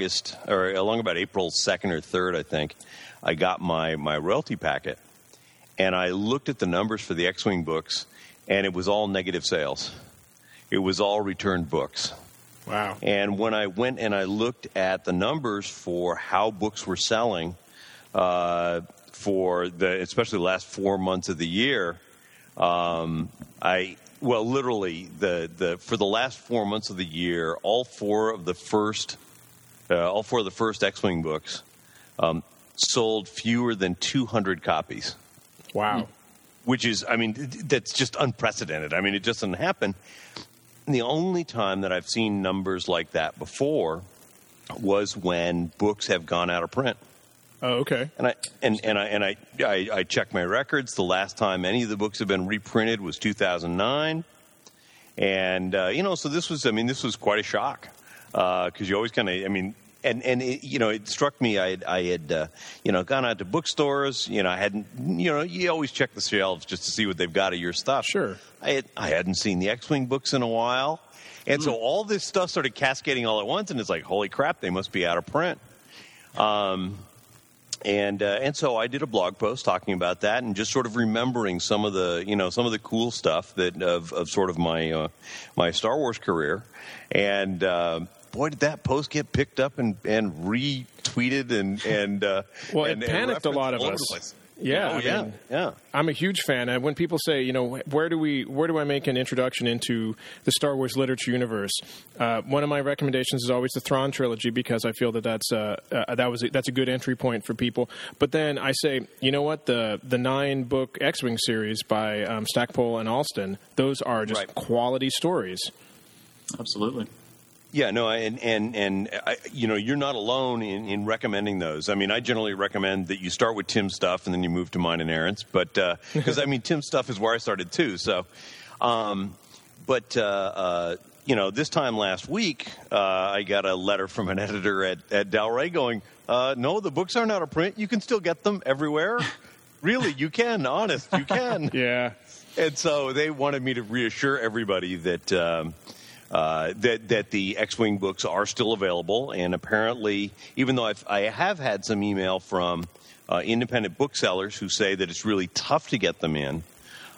2nd or 3rd, I think, I got my royalty packet. And I looked at the numbers for the X-Wing books, and it was all negative sales. It was all returned books. Wow. And when I went and I looked at the numbers for how books were selling for especially the last 4 months of the year, literally for the last 4 months of the year, all four of the first X-Wing books sold fewer than 200 copies. Wow. Which is, I mean, that's just unprecedented. I mean, it just doesn't happen. And the only time that I've seen numbers like that before was when books have gone out of print. Oh, okay. And I checked my records. The last time any of the books have been reprinted was 2009. And so this was quite a shock because you always kind of, And it struck me. I had gone out to bookstores. I hadn't. You always check the shelves just to see what they've got of your stuff. Sure. I hadn't seen the X-Wing books in a while, and so all this stuff started cascading all at once, and it's like, holy crap, they must be out of print. And so I did a blog post talking about that and just sort of remembering some of the cool stuff that of sort of my my Star Wars career, and. Boy, did that post get picked up and retweeted and it panicked a lot of us. Yeah, yeah. I'm a huge fan. When people say, where do I make an introduction into the Star Wars literature universe? One of my recommendations is always the Thrawn trilogy because I feel that's a good entry point for people. But then I say, you know what, the 9-book X-Wing series by Stackpole and Alston, those are just quality stories. Absolutely. Yeah, no, and you're not alone in recommending those. I mean, I generally recommend that you start with Tim's stuff and then you move to mine and Aaron's, but because Tim's stuff is where I started too. So, This time last week, I got a letter from an editor at Del Rey going, no, the books aren't out of print. You can still get them everywhere. Really, you can. Honest, you can. Yeah. And so they wanted me to reassure everybody that that the X-Wing books are still available. And apparently, even though I have had some email from independent booksellers who say that it's really tough to get them in,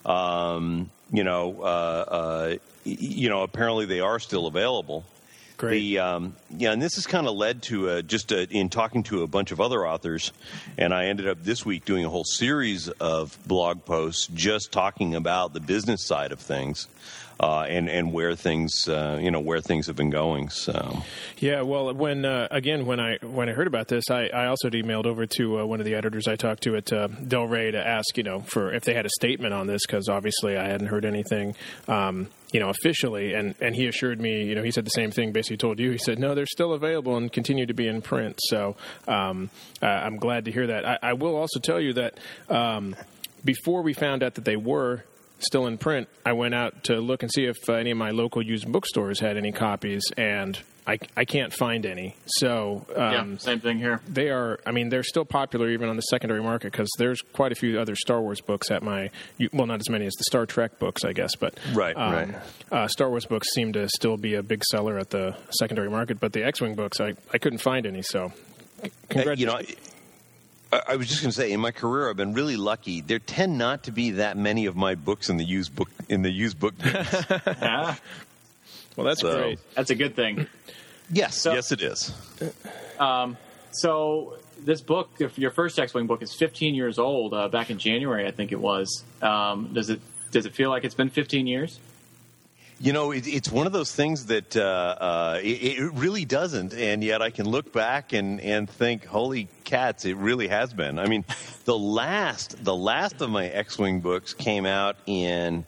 apparently they are still available. Great. And this has kind of led to in talking to a bunch of other authors, and I ended up this week doing a whole series of blog posts just talking about the business side of things. And where things have been going. So yeah, well, when I heard about this, I also emailed over to one of the editors I talked to at Del Rey to ask for if they had a statement on this, because obviously I hadn't heard anything officially, and he assured me, he said the same thing basically told you. He said no, they're still available and continue to be in print. So I'm glad to hear that. I will also tell you that before we found out that they were still in print, I went out to look and see if any of my local used bookstores had any copies, and I can't find any. So same thing here. They're still popular even on the secondary market, because there's quite a few other Star Wars books at not as many as the Star Trek books, I guess, but right. Star Wars books seem to still be a big seller at the secondary market, but the X-Wing books, I couldn't find any. So congratulations. I was just going to say, in my career, I've been really lucky. There tend not to be that many of my books in the used book bins. Well, that's great. That's a good thing. Yes, yes, it is. So this book, your first X-Wing book, is 15 years old. Back in January, I think it was. Does it feel like it's been 15 years? It's one of those things that it really doesn't, and yet I can look back and think, holy cats, it really has been. I mean, the last of my X-Wing books came out in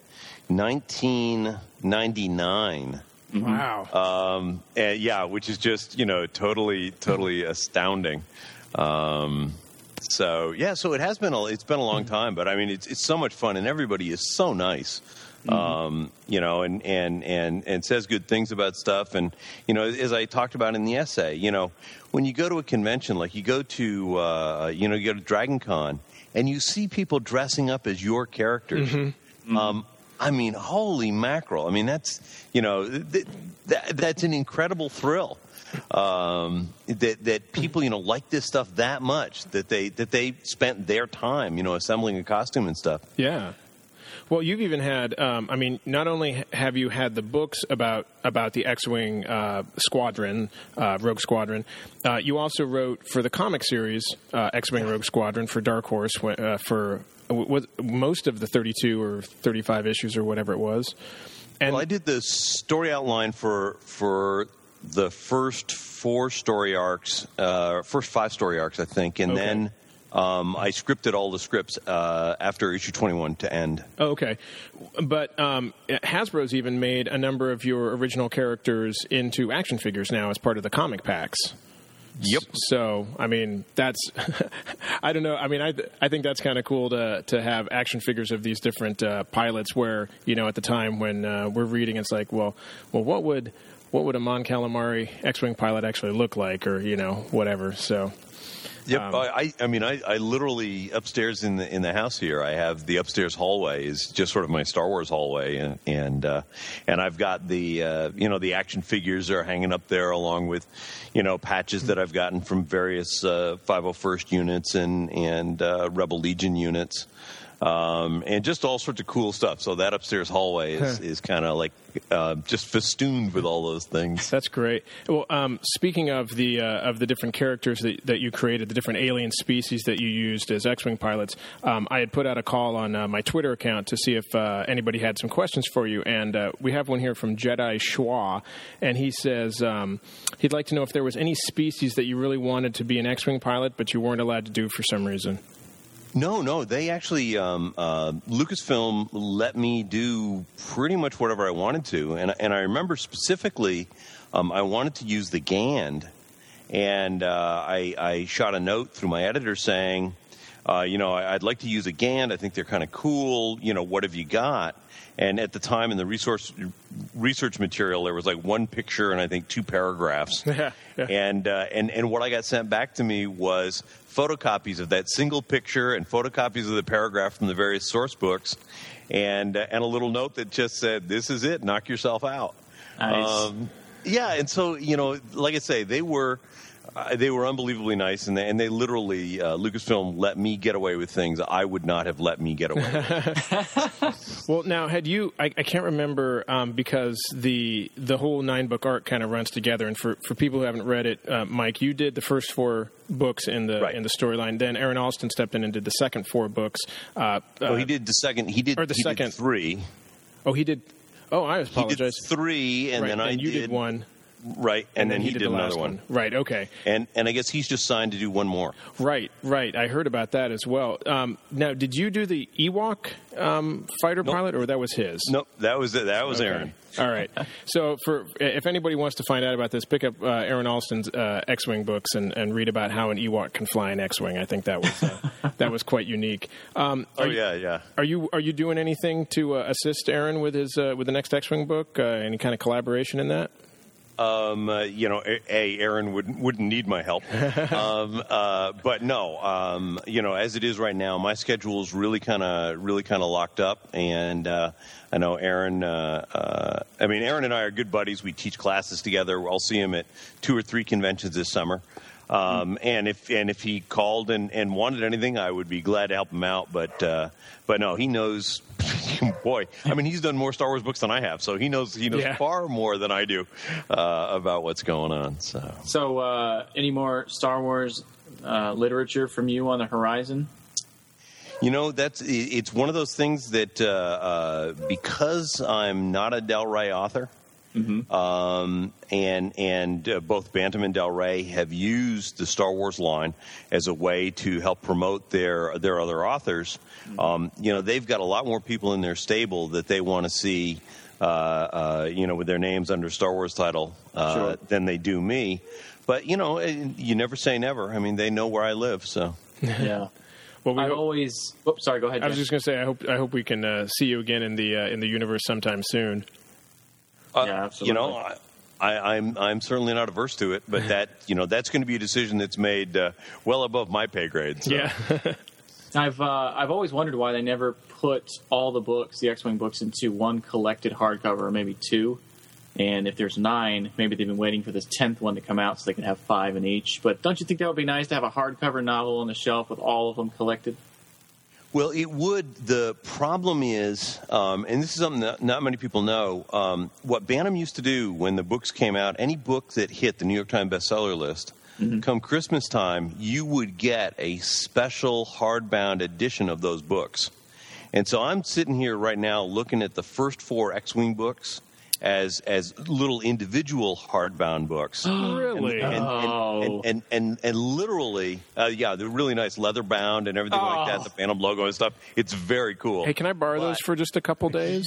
1999. Wow. Which is just, totally astounding. So it has been it's been a long time, but I mean, it's so much fun, and everybody is so nice. And says good things about stuff. And, as I talked about in the essay, when you go to a convention, like you go to, you go to Dragon Con, and you see people dressing up as your characters. I mean, holy mackerel. I mean, that's, that's an incredible thrill. That people, like this stuff that much, that they spent their time, assembling a costume and stuff. Yeah. Well, you've even had, not only have you had the books about the X-Wing Squadron, Rogue Squadron, you also wrote for the comic series X-Wing Rogue Squadron for Dark Horse for most of the 32 or 35 issues or whatever it was. And I did the story outline for the first 4 story arcs, first 5 story arcs, I think, and then I scripted all the scripts after issue 21 to end. Oh, okay. But Hasbro's even made a number of your original characters into action figures now as part of the comic packs. Yep. So, I mean, that's I don't know. I mean, I think that's kind of cool to have action figures of these different pilots where, at the time when we're reading, it's like, well, what would a Mon Calamari X-Wing pilot actually look like, or, whatever. So... Yep, I literally upstairs in the house here, I have the upstairs hallway is just sort of my Star Wars hallway, and I've got the the action figures are hanging up there along with patches that I've gotten from various 501st units and Rebel Legion units. And just all sorts of cool stuff. So that upstairs hallway is kind of like just festooned with all those things. That's great. Well, speaking of the different characters that you created, the different alien species that you used as X-Wing pilots, I had put out a call on my Twitter account to see if anybody had some questions for you, and we have one here from Jedi Schwa, and he says he'd like to know if there was any species that you really wanted to be an X-Wing pilot, but you weren't allowed to do for some reason. No. They actually, Lucasfilm let me do pretty much whatever I wanted to. And I remember specifically, I wanted to use the Gand. And I shot a note through my editor saying, I'd like to use a Gant. I think they're kind of cool. What have you got? And at the time in the research material, there was like one picture and I think 2 paragraphs. Yeah. And what I got sent back to me was photocopies of that single picture and photocopies of the paragraph from the various source books, and a little note that just said, "This is it. Knock yourself out." Nice. And so like I say, they were unbelievably nice, and they literally Lucasfilm let me get away with things I would not have let me get away with. Well, now, had you? I can't remember because the whole 9-book arc kind of runs together. And for people who haven't read it, Mike, you did the first 4 books in the storyline. Then Aaron Alston stepped in and did the second 4 books. He did the second. He did 3. Oh, he did. Oh, I apologize. He did 3, and then you did 1. Right, and then he did another one. Right, okay. And I guess he's just signed to do 1 more. Right. I heard about that as well. Now, did you do the Ewok fighter pilot, or that was his? Nope, that was Aaron. All right. So if anybody wants to find out about this, pick up Aaron Alston's X-Wing books and read about how an Ewok can fly an X-Wing. I think that was quite unique. Yeah. Are you doing anything to assist Aaron with the next X-Wing book? Any kind of collaboration in that? Aaron wouldn't need my help. But no, as it is right now, my schedule is really kind of locked up, and I know Aaron. Aaron and I are good buddies. We teach classes together. I'll see him at 2 or 3 conventions this summer. And if he called and wanted anything, I would be glad to help him out. But no, he knows. Boy, he's done more Star Wars books than I have, so he knows far more than I do about what's going on. So any more Star Wars literature from you on the horizon? It's one of those things that because I'm not a Del Rey author. Mm-hmm. And both Bantam and Del Rey have used the Star Wars line as a way to help promote their other authors. Mm-hmm. They've got a lot more people in their stable that they want to see, with their names under Star Wars title than they do me. But you never say never. They know where I live, so yeah. Well, I've always. Oops, sorry. Go ahead. I was just going to say, I hope we can see you again in the universe sometime soon. Yeah, absolutely. I'm certainly not averse to it, but that's going to be a decision that's made well above my pay grade. So. Yeah. I've always wondered why they never put all the books, the X-Wing books, into one collected hardcover, or maybe 2. And if there's 9, maybe they've been waiting for this 10th one to come out so they can have 5 in each. But don't you think that would be nice to have a hardcover novel on the shelf with all of them collected? Well, it would. The problem is, and this is something that not many people know, what Bantam used to do when the books came out, any book that hit the New York Times bestseller list, mm-hmm. come Christmas time, you would get a special hardbound edition of those books. And so I'm sitting here right now looking at the first 4 X-Wing books as little individual hardbound books. Really? And literally, they're really nice, leather bound and everything like that. The Bantam logo and stuff. It's very cool. Hey, can I borrow those for just a couple days?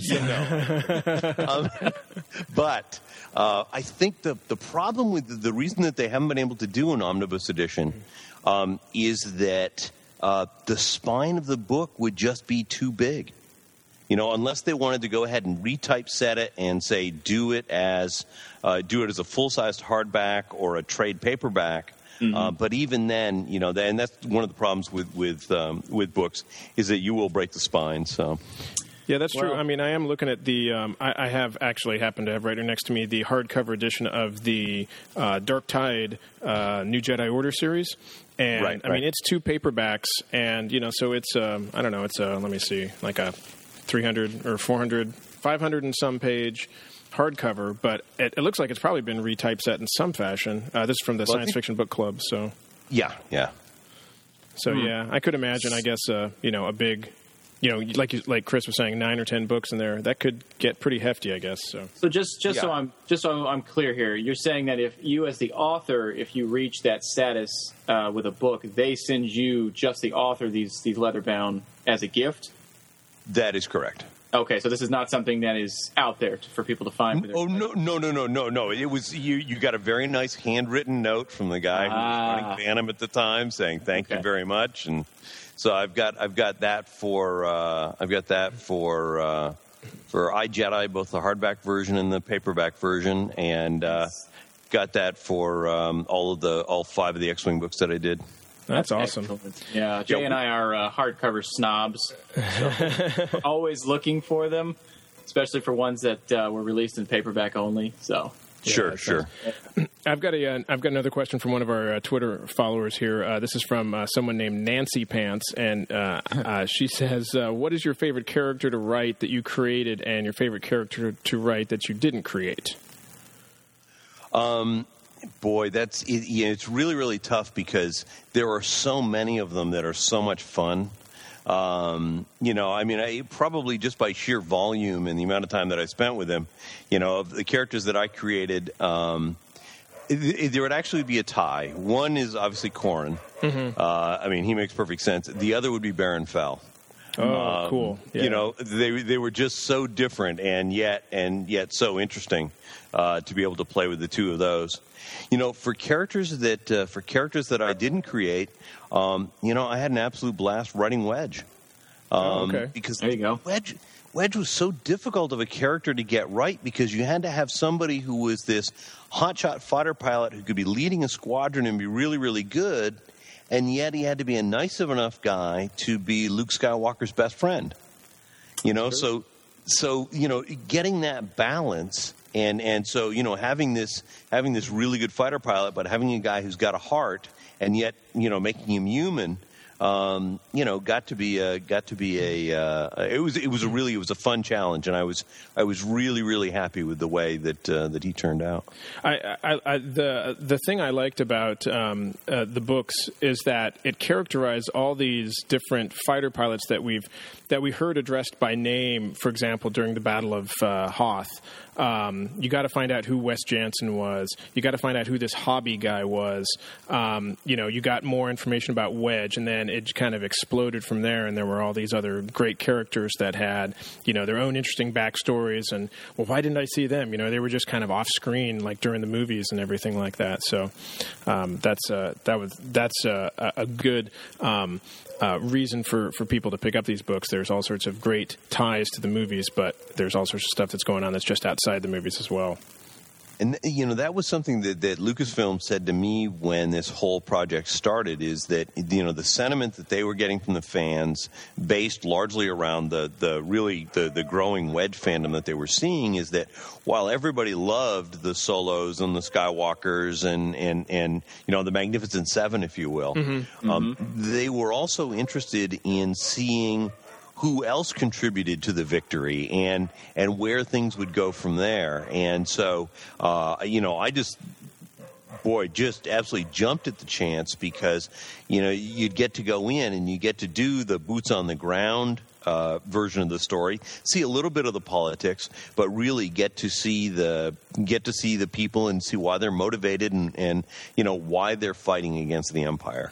But I think the problem with the reason that they haven't been able to do an omnibus edition is that the spine of the book would just be too big. Unless they wanted to go ahead and retypeset it and say do it as a full-sized hardback or a trade paperback. Mm-hmm. But even then, and that's one of the problems with books is that you will break the spine. So. Yeah, that's true. I am looking at the. I have actually happened to have right next to me the hardcover edition of the Dark Tide New Jedi Order series. And right. It's 2 paperbacks, and so it's I don't know, it's let me see, like a 300 or 400, 500 and some page hardcover, but it looks like it's probably been retypeset in some fashion. This is from the Science Fiction Book Club, so yeah. So yeah, I could imagine. I guess a big, like Chris was saying, 9 or 10 books in there, that could get pretty hefty, I guess. So just so I'm clear here, you're saying that if you as the author, if you reach that status with a book, they send you just the author these leather bound as a gift. That is correct. Okay, so this is not something that is out there for people to find. Oh, no. It was you got a very nice handwritten note from the guy who was running Phantom at the time saying thank you very much. And so I've got that for iJedi, both the hardback version and the paperback version, and got that for all 5 of the X-Wing books that I did. That's awesome. Excellent. Yeah, Jay and I are hardcover snobs. So we're always looking for them, especially for ones that were released in paperback only. So sure. I've got another question from one of our Twitter followers here. This is from someone named Nancy Pants, and she says, "What is your favorite character to write that you created, and your favorite character to write that you didn't create?" Boy, it's really, really tough because there are so many of them that are so much fun. I probably just by sheer volume and the amount of time that I spent with them, of the characters that I created, there would actually be a tie. One is obviously Corran. Mm-hmm. He makes perfect sense. The other would be Baron Fel. Oh, cool. Yeah. They were just so different and yet so interesting to be able to play with the two of those. For characters that I didn't create, I had an absolute blast writing Wedge. Okay. Because there you go. Wedge was so difficult of a character to get right because you had to have somebody who was this hotshot fighter pilot who could be leading a squadron and be really, really good, and yet he had to be a nice enough guy to be Luke Skywalker's best friend. So getting that balance. And so having this really good fighter pilot, but having a guy who's got a heart, and yet making him human, got to be a fun challenge, and I was really, really happy with the way that he turned out. The thing I liked about the books is that it characterized all these different fighter pilots that we heard addressed by name. For example, during the Battle of Hoth. You got to find out who Wes Jansen was. You got to find out who this hobby guy was. You got more information about Wedge, and then it kind of exploded from there. And there were all these other great characters that had, their own interesting backstories. And why didn't I see them? They were just kind of off screen, like during the movies and everything like that. So that's a good reason for people to pick up these books. There's all sorts of great ties to the movies, but there's all sorts of stuff that's going on that's just outside the movies as well. And, that was something that Lucasfilm said to me when this whole project started, is that, the sentiment that they were getting from the fans, based largely around the growing Wedge fandom that they were seeing, is that while everybody loved the Solos and the Skywalkers and the Magnificent Seven, if you will, they were also interested in seeing who else contributed to the victory and where things would go from there. And so, I just absolutely jumped at the chance because, you'd get to go in and you get to do the boots on the ground version of the story, see a little bit of the politics, but really get to see the people and see why they're motivated and why they're fighting against the Empire.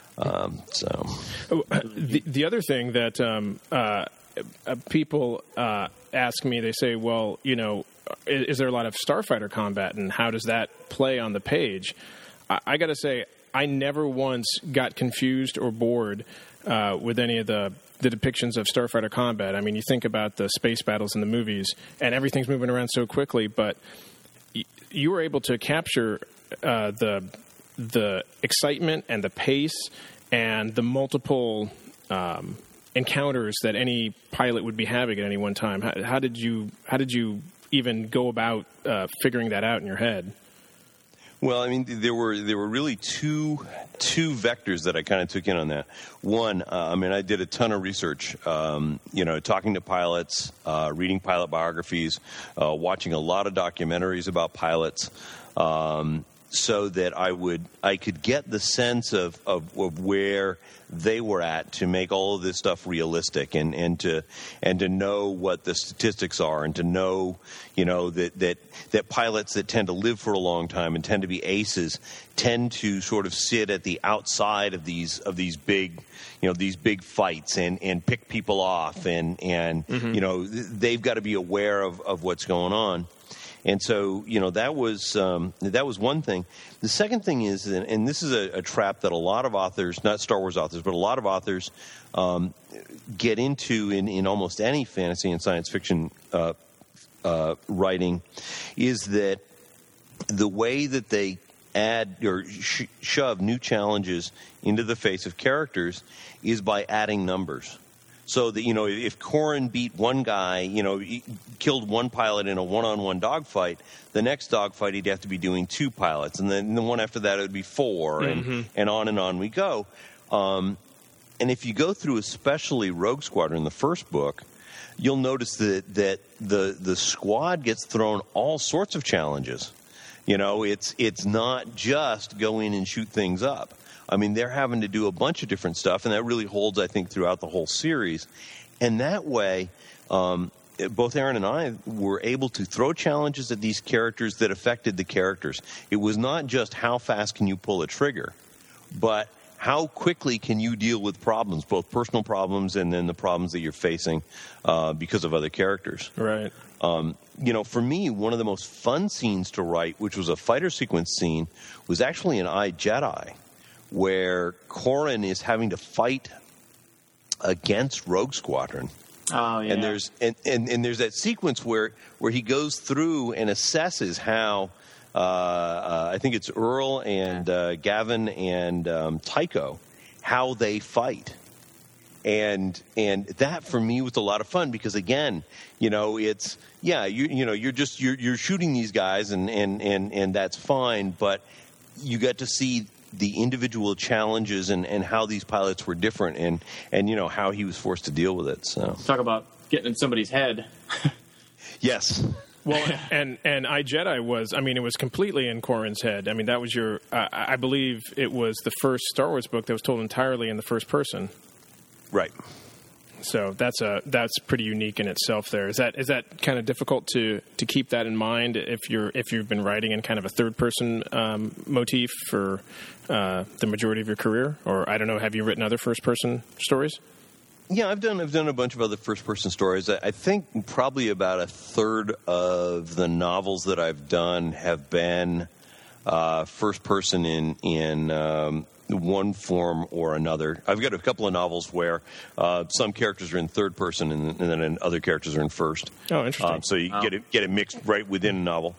The other thing that people ask me, they say, well, is there a lot of starfighter combat, and how does that play on the page? I got to say, I never once got confused or bored with any of the depictions of starfighter combat. I mean, you think about the space battles in the movies, and everything's moving around so quickly, but you were able to capture the excitement and the pace and the multiple encounters that any pilot would be having at any one time. How did you even go about figuring that out in your head? Well, I mean, there were really two vectors that I kind of took in on that. One, I did a ton of research, talking to pilots, reading pilot biographies, watching a lot of documentaries about pilots. so that I could get the sense of where they were at to make all of this stuff realistic, and to know what the statistics are, and to know, that pilots that tend to live for a long time and tend to be aces tend to sort of sit at the outside of these big fights and pick people off, and they've got to be aware of what's going on. And so, that was one thing. The second thing is, and this is a trap that a lot of authors, not Star Wars authors, but a lot of authors get into in almost any fantasy and science fiction writing, is that the way that they add or shove new challenges into the face of characters is by adding numbers. So that, if Corran beat one guy, he killed one pilot in a one-on-one dogfight, the next dogfight he'd have to be doing 2 pilots, and then the one after that it would be 4, and on we go. And if you go through especially Rogue Squadron, the first book, you'll notice that the squad gets thrown all sorts of challenges. It's not just go in and shoot things up. I mean, they're having to do a bunch of different stuff, and that really holds, I think, throughout the whole series. And that way, both Aaron and I were able to throw challenges at these characters that affected the characters. It was not just how fast can you pull a trigger, but how quickly can you deal with problems, both personal problems and then the problems that you're facing because of other characters. Right. For me, one of the most fun scenes to write, which was a fighter sequence scene, was actually in I, Jedi, where Corran is having to fight against Rogue Squadron. Oh, yeah. And there's that sequence where he goes through and assesses how I think it's Earl and Gavin and Tycho, how they fight. And that for me was a lot of fun because, again, it's you're shooting these guys and that's fine, but you get to see the individual challenges and how these pilots were different and how he was forced to deal with it. So talk about getting in somebody's head. Yes. Well, and I, Jedi was, it was completely in Corran's head. I mean, that was I believe it was the first Star Wars book that was told entirely in the first person. Right. So that's pretty unique in itself. There is that kind of difficult to keep that in mind if you've been writing in kind of a third person motif for the majority of your career, or I don't know, have you written other first person stories? Yeah, I've done a bunch of other first person stories. I think probably about a third of the novels that I've done have been first person in one form or another. I've got a couple of novels where some characters are in third person and then other characters are in first. Oh, interesting. So you get it mixed right within a novel.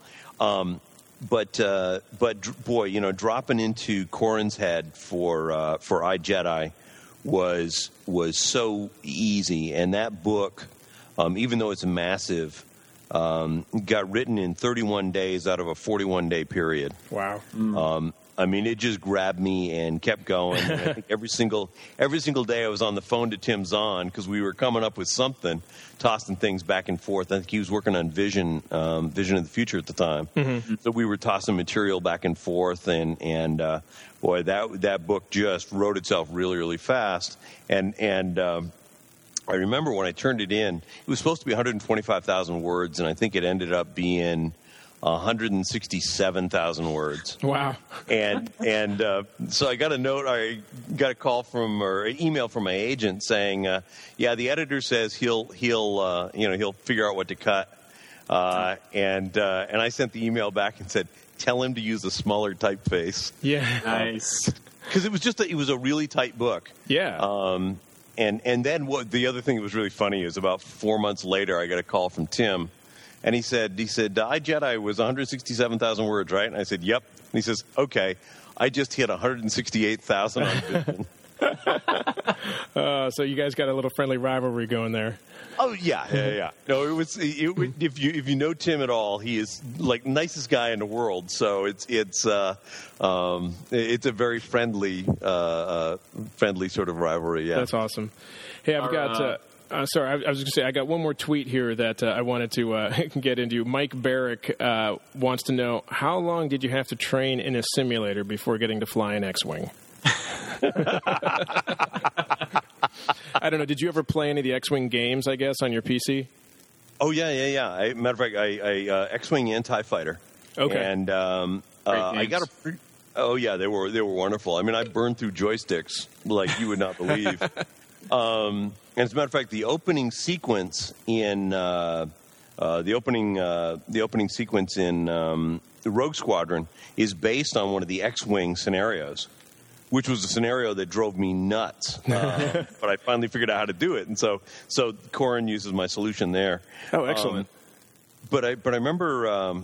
But boy, dropping into Corran's head for I, Jedi was so easy. And that book, even though it's massive, got written in 31 days out of a 41-day period. Wow. It just grabbed me and kept going. And I think every single day I was on the phone to Tim Zahn because we were coming up with something, tossing things back and forth. I think he was working on Vision of the Future at the time. Mm-hmm. So we were tossing material back and forth, and boy, that book just wrote itself really, really fast. And I remember when I turned it in, it was supposed to be 125,000 words, and I think it ended up being 167,000 words. Wow. And so I got a call or an email from my agent saying, the editor says he'll figure out what to cut. And I sent the email back and said, tell him to use a smaller typeface. Yeah. Nice. Because it was a really tight book. Yeah. And then the other thing that was really funny is about 4 months later, I got a call from Tim. And he said, I, Jedi was 167,000 words, right? And I said, yep. And he says, okay, I just hit 168,000 on Vision. So you guys got a little friendly rivalry going there. Oh, yeah. No, it was if you know Tim at all, he is like nicest guy in the world. So it's a very friendly sort of rivalry. Yeah, that's awesome. Hey, I've got. Sorry, I was going to say, I got one more tweet here that I wanted to get into. Mike Barrick wants to know, how long did you have to train in a simulator before getting to fly an X-Wing? I don't know. Did you ever play any of the X-Wing games, I guess, on your PC? Oh, yeah. Matter of fact, I X-Wing and TIE Fighter. Okay. And I got a... Oh, yeah, they were wonderful. I mean, I burned through joysticks like you would not believe. And as a matter of fact, the opening sequence in the opening sequence in the Rogue Squadron is based on one of the X-Wing scenarios, which was a scenario that drove me nuts. But I finally figured out how to do it, and so Corrin uses my solution there. Oh, excellent. But I remember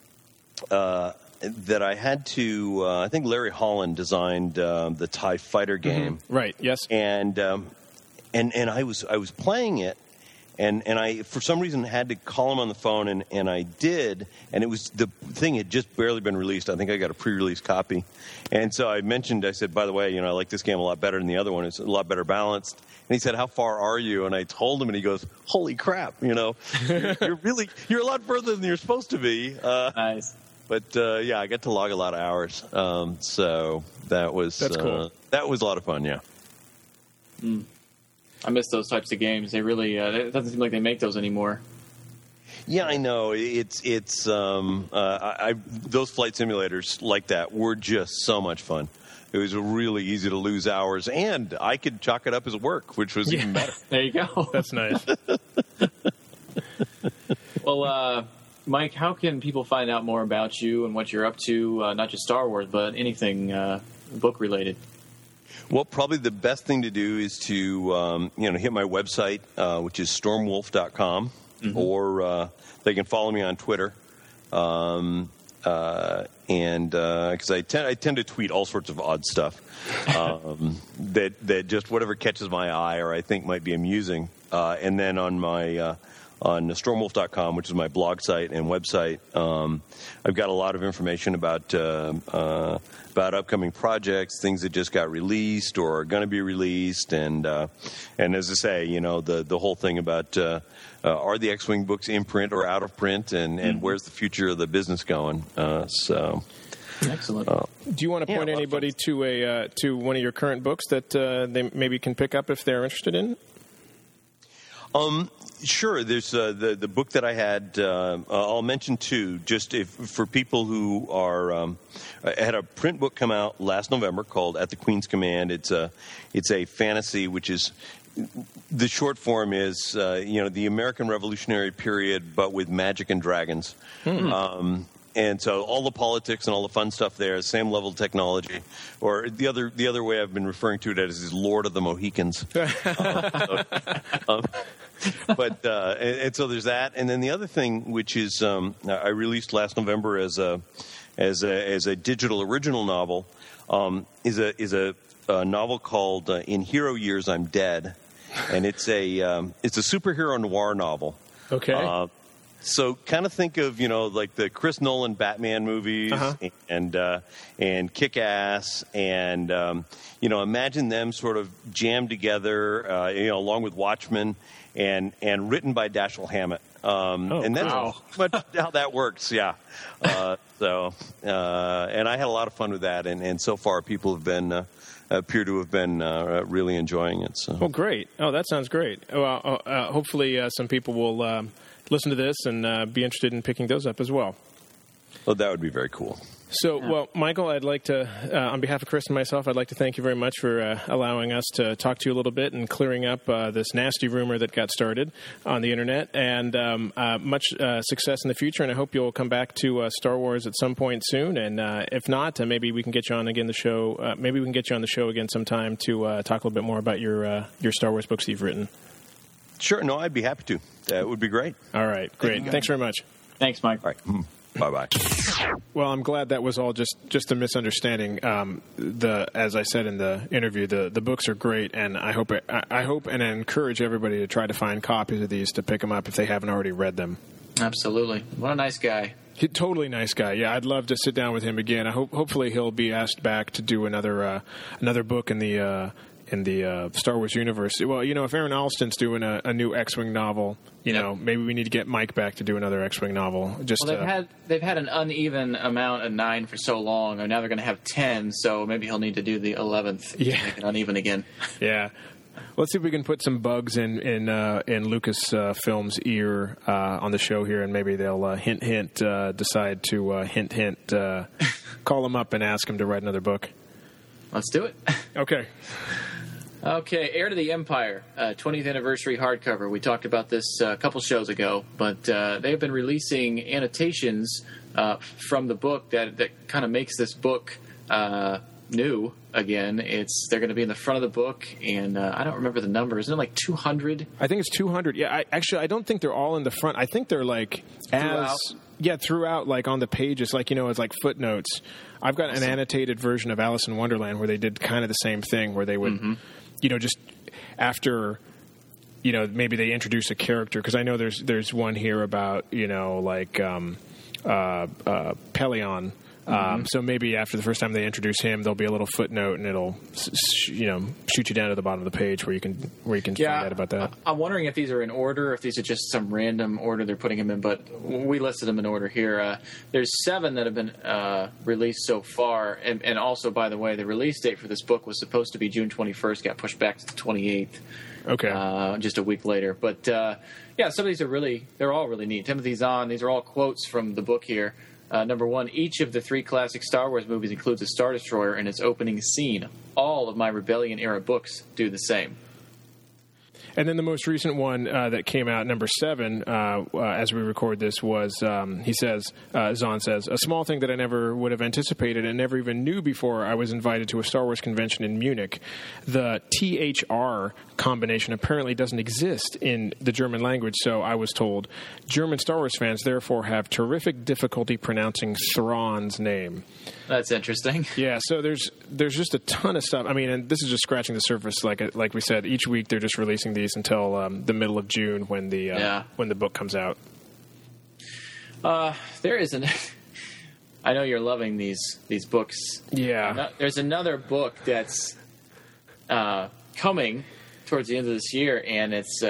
that I had to. I think Larry Holland designed the TIE Fighter game. Mm-hmm. Right. Yes. And I was playing it, and I for some reason had to call him on the phone, and I did, and it was the thing had just barely been released. I think I got a pre-release copy, and so I said, by the way, I like this game a lot better than the other one. It's a lot better balanced. And he said, "How far are you?" And I told him, and he goes, "Holy crap! You're a lot further than you're supposed to be." Nice. But yeah, I got to log a lot of hours, so that's cool. That was a lot of fun. Yeah. Mm. I miss those types of games. They really it doesn't seem like they make those anymore. Yeah, I know. It's those flight simulators like that were just so much fun. It was really easy to lose hours, and I could chalk it up as work, which was even better. There you go. That's nice. Well, Mike, how can people find out more about you and what you're up to? Not just Star Wars, but anything book related. Well, probably the best thing to do is to hit my website, which is stormwolf.com, mm-hmm. or they can follow me on Twitter. And because I tend to tweet all sorts of odd stuff that just whatever catches my eye or I think might be amusing. And then on my on stormwolf.com, which is my blog site and website, I've got a lot of information about upcoming projects, things that just got released or are going to be released, and as I say, the whole thing about are the X-Wing books in print or out of print, and where's the future of the business going? So. Excellent. Do you want to point anybody to one of your current books that they maybe can pick up if they're interested in? Sure. There's the book that I had. I'll mention two, just for people who are. I had a print book come out last November called At the Queen's Command. It's a fantasy, which is the short form is the American Revolutionary period, but with magic and dragons. And so all the politics and all the fun stuff there, same level of technology. Or the other way I've been referring to it as is Lord of the Mohicans. But so there's that, and then the other thing, which is I released last November as a digital original novel, is a novel called In Hero Years I'm Dead, and it's a superhero noir novel. Okay. So kind of think of like the Chris Nolan Batman movies, and Kick-Ass, and imagine them sort of jammed together, along with Watchmen, and written by Dashiell Hammett. And that's much how that works. Yeah. And I had a lot of fun with that, and so far people have appear to have been really enjoying it. So. Well, great. Oh, that sounds great. Well, hopefully some people will listen to this and be interested in picking those up as well. Well, that would be very cool. So, well, Michael, I'd like to, on behalf of Chris and myself, I'd like to thank you very much for allowing us to talk to you a little bit and clearing up this nasty rumor that got started on the Internet. And much success in the future, and I hope you'll come back to Star Wars at some point soon. And if not, maybe we can get you on again the show. Maybe we can get you on the show again sometime to talk a little bit more about your Star Wars books that you've written. Sure. No, I'd be happy to. That would be great. All right. Great. Thanks very much. Thanks, Mike. All right. Bye-bye. Well, I'm glad that was all just a misunderstanding. As I said in the interview, the books are great, and I hope and I encourage everybody to try to find copies of these to pick them up if they haven't already read them. Absolutely. What a nice guy. Totally nice guy. Yeah, I'd love to sit down with him again. Hopefully he'll be asked back to do another book in the Star Wars universe. Well, if Aaron Alston's doing a new X-Wing novel, maybe we need to get Mike back to do another X-Wing novel. They've had an uneven amount of 9 for so long, and now they're going to have 10. So maybe he'll need to do the 11th to make it uneven again. Yeah. Let's see if we can put some bugs in Lucas Film's ear on the show here, and maybe they'll decide to hint call him up and ask him to write another book. Let's do it. Okay. Okay, Heir to the Empire, 20th anniversary hardcover. We talked about this a couple shows ago, but they've been releasing annotations from the book that kind of makes this book new again. They're going to be in the front of the book, and I don't remember the number. Isn't it like 200? I think it's 200. Yeah, I don't think they're all in the front. I think they're like throughout, like on the pages, like it's like footnotes. I've got an annotated version of Alice in Wonderland where they did kind of the same thing, where they would, just after, maybe they introduce a character, because I know there's one here about Pelion. So maybe after the first time they introduce him, there'll be a little footnote, and it'll, shoot you down to the bottom of the page where you can find out about that. I'm wondering if these are in order, or if these are just some random order they're putting them in. But we listed them in order here. There's 7 that have been released so far, and also, by the way, the release date for this book was supposed to be June 21st, got pushed back to the 28th. Okay. Just a week later, but some of these they're all really neat. Timothy Zahn. These are all quotes from the book here. Number 1, each of the 3 classic Star Wars movies includes a Star Destroyer in its opening scene. All of my Rebellion-era books do the same. And then the most recent one that came out, number 7, as we record this, was, Zahn says, a small thing that I never would have anticipated and never even knew before I was invited to a Star Wars convention in Munich. The THR combination apparently doesn't exist in the German language, so I was told. German Star Wars fans, therefore, have terrific difficulty pronouncing Thrawn's name. That's interesting. Yeah, so there's just a ton of stuff. I mean, and this is just scratching the surface. Like we said, each week they're just releasing these until the middle of June when the book comes out. There is I know you're loving these books. Yeah. There's another book that's coming towards the end of this year, and it's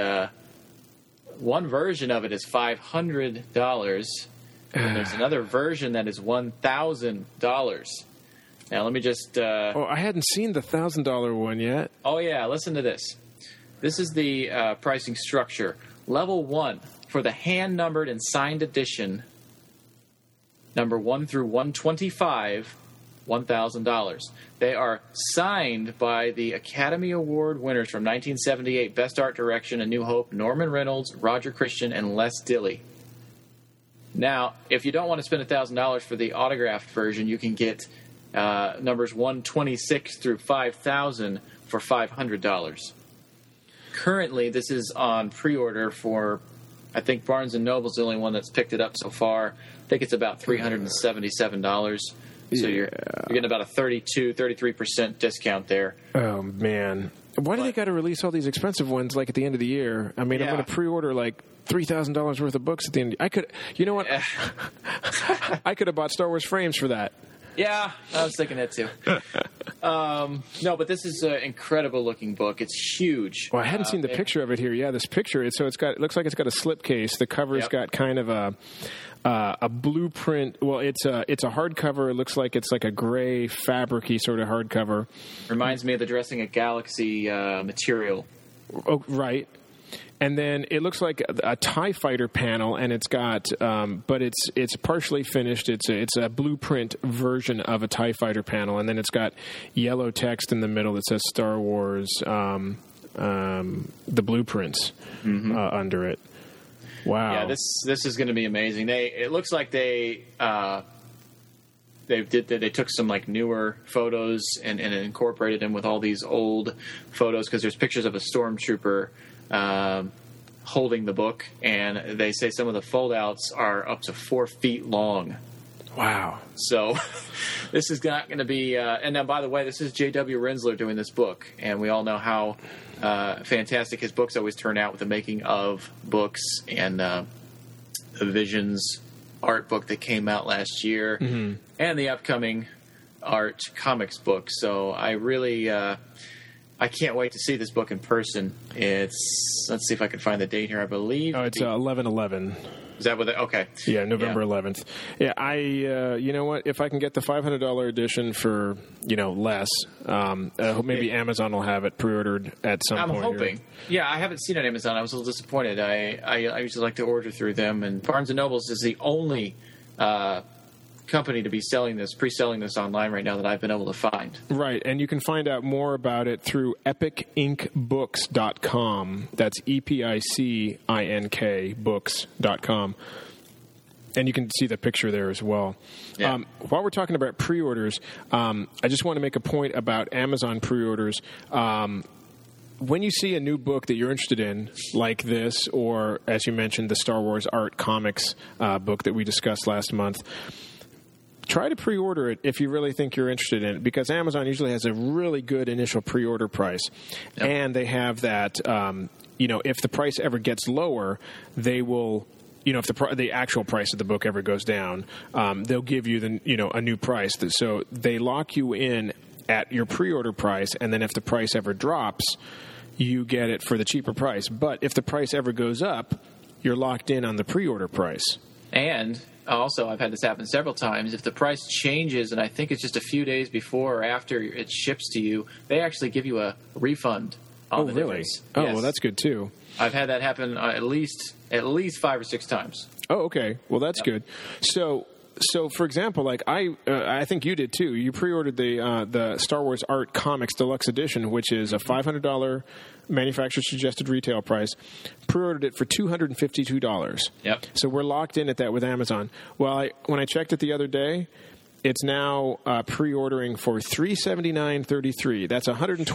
one version of it is $500. And there's another version that is $1,000. Now, let me just... I hadn't seen the $1,000 one yet. Oh, yeah. Listen to this. This is the pricing structure. Level 1, for the hand-numbered and signed edition, number 1 through 125, $1,000. They are signed by the Academy Award winners from 1978, Best Art Direction, A New Hope, Norman Reynolds, Roger Christian, and Les Dilley. Now, if you don't want to spend $1,000 for the autographed version, you can get numbers 126 through 5,000 for $500. Currently, this is on pre-order for, I think Barnes & Noble's the only one that's picked it up so far. I think it's about $377. So you're getting about a 33% discount there. Oh, man. Why do they got to release all these expensive ones like at the end of the year? I mean, I'm going to pre-order like $3,000 worth of books at the end. I could, you know what? I could have bought Star Wars frames for that. Yeah, I was thinking that too. No, but this is an incredible looking book. It's huge. Well, I hadn't seen the picture of it here. Yeah, this picture. It looks like it's got a slipcase. The cover's got kind of a blueprint. Well, it's a hardcover. It looks like it's like a gray fabric-y sort of hardcover. Reminds me of the Dressing a Galaxy material. Oh, right. And then it looks like a TIE Fighter panel, and it's got, but it's partially finished. It's a blueprint version of a TIE Fighter panel, and then it's got yellow text in the middle that says Star Wars, the blueprints under it. Wow. Yeah, this is going to be amazing. It looks like they took some like newer photos and incorporated them with all these old photos, because there's pictures of a stormtrooper holding the book, and they say some of the foldouts are up to 4 feet long. Wow. So this is not going to be... and now, by the way, this is J.W. Rensler doing this book, and we all know how fantastic his books always turn out with the making of books, and the Visions art book that came out last year, and the upcoming art comics book. So I really... I can't wait to see this book in person. Let's see if I can find the date here. I believe it's 11/11. Is that what? Okay. Yeah, November 11th. Yeah, you know what? If I can get the $500 edition for less, maybe Amazon will have it pre-ordered at some point. I'm hoping. Yeah, I haven't seen it on Amazon. I was a little disappointed. I usually like to order through them, and Barnes and Nobles is the only company to be pre-selling this online right now that I've been able to find. Right, and you can find out more about it through epicinkbooks.com. That's EPICINK books.com. And you can see the picture there as well. Yeah. While we're talking about pre-orders, I just want to make a point about Amazon pre-orders. When you see a new book that you're interested in, like this, or as you mentioned, the Star Wars Art Comics book that we discussed last month, try to pre-order it if you really think you're interested in it, because Amazon usually has a really good initial pre-order price. Yep. And they have that, if the price ever gets lower, they will, if the actual price of the book ever goes down, they'll give you a new price. So they lock you in at your pre-order price, and then if the price ever drops, you get it for the cheaper price. But if the price ever goes up, you're locked in on the pre-order price. And also, I've had this happen several times. If the price changes, and I think it's just a few days before or after it ships to you, they actually give you a refund on the difference. Oh, yes. Well, that's good too. I've had that happen at least 5 or 6 times. Oh, okay. Well, that's good. So, for example, like I think you did too. You pre-ordered the Star Wars Art Comics Deluxe Edition, which is a $500 manufacturer suggested retail price. Pre-ordered it for $252. Yep. So we're locked in at that with Amazon. Well, when I checked it the other day, it's now pre-ordering for $379.33. That's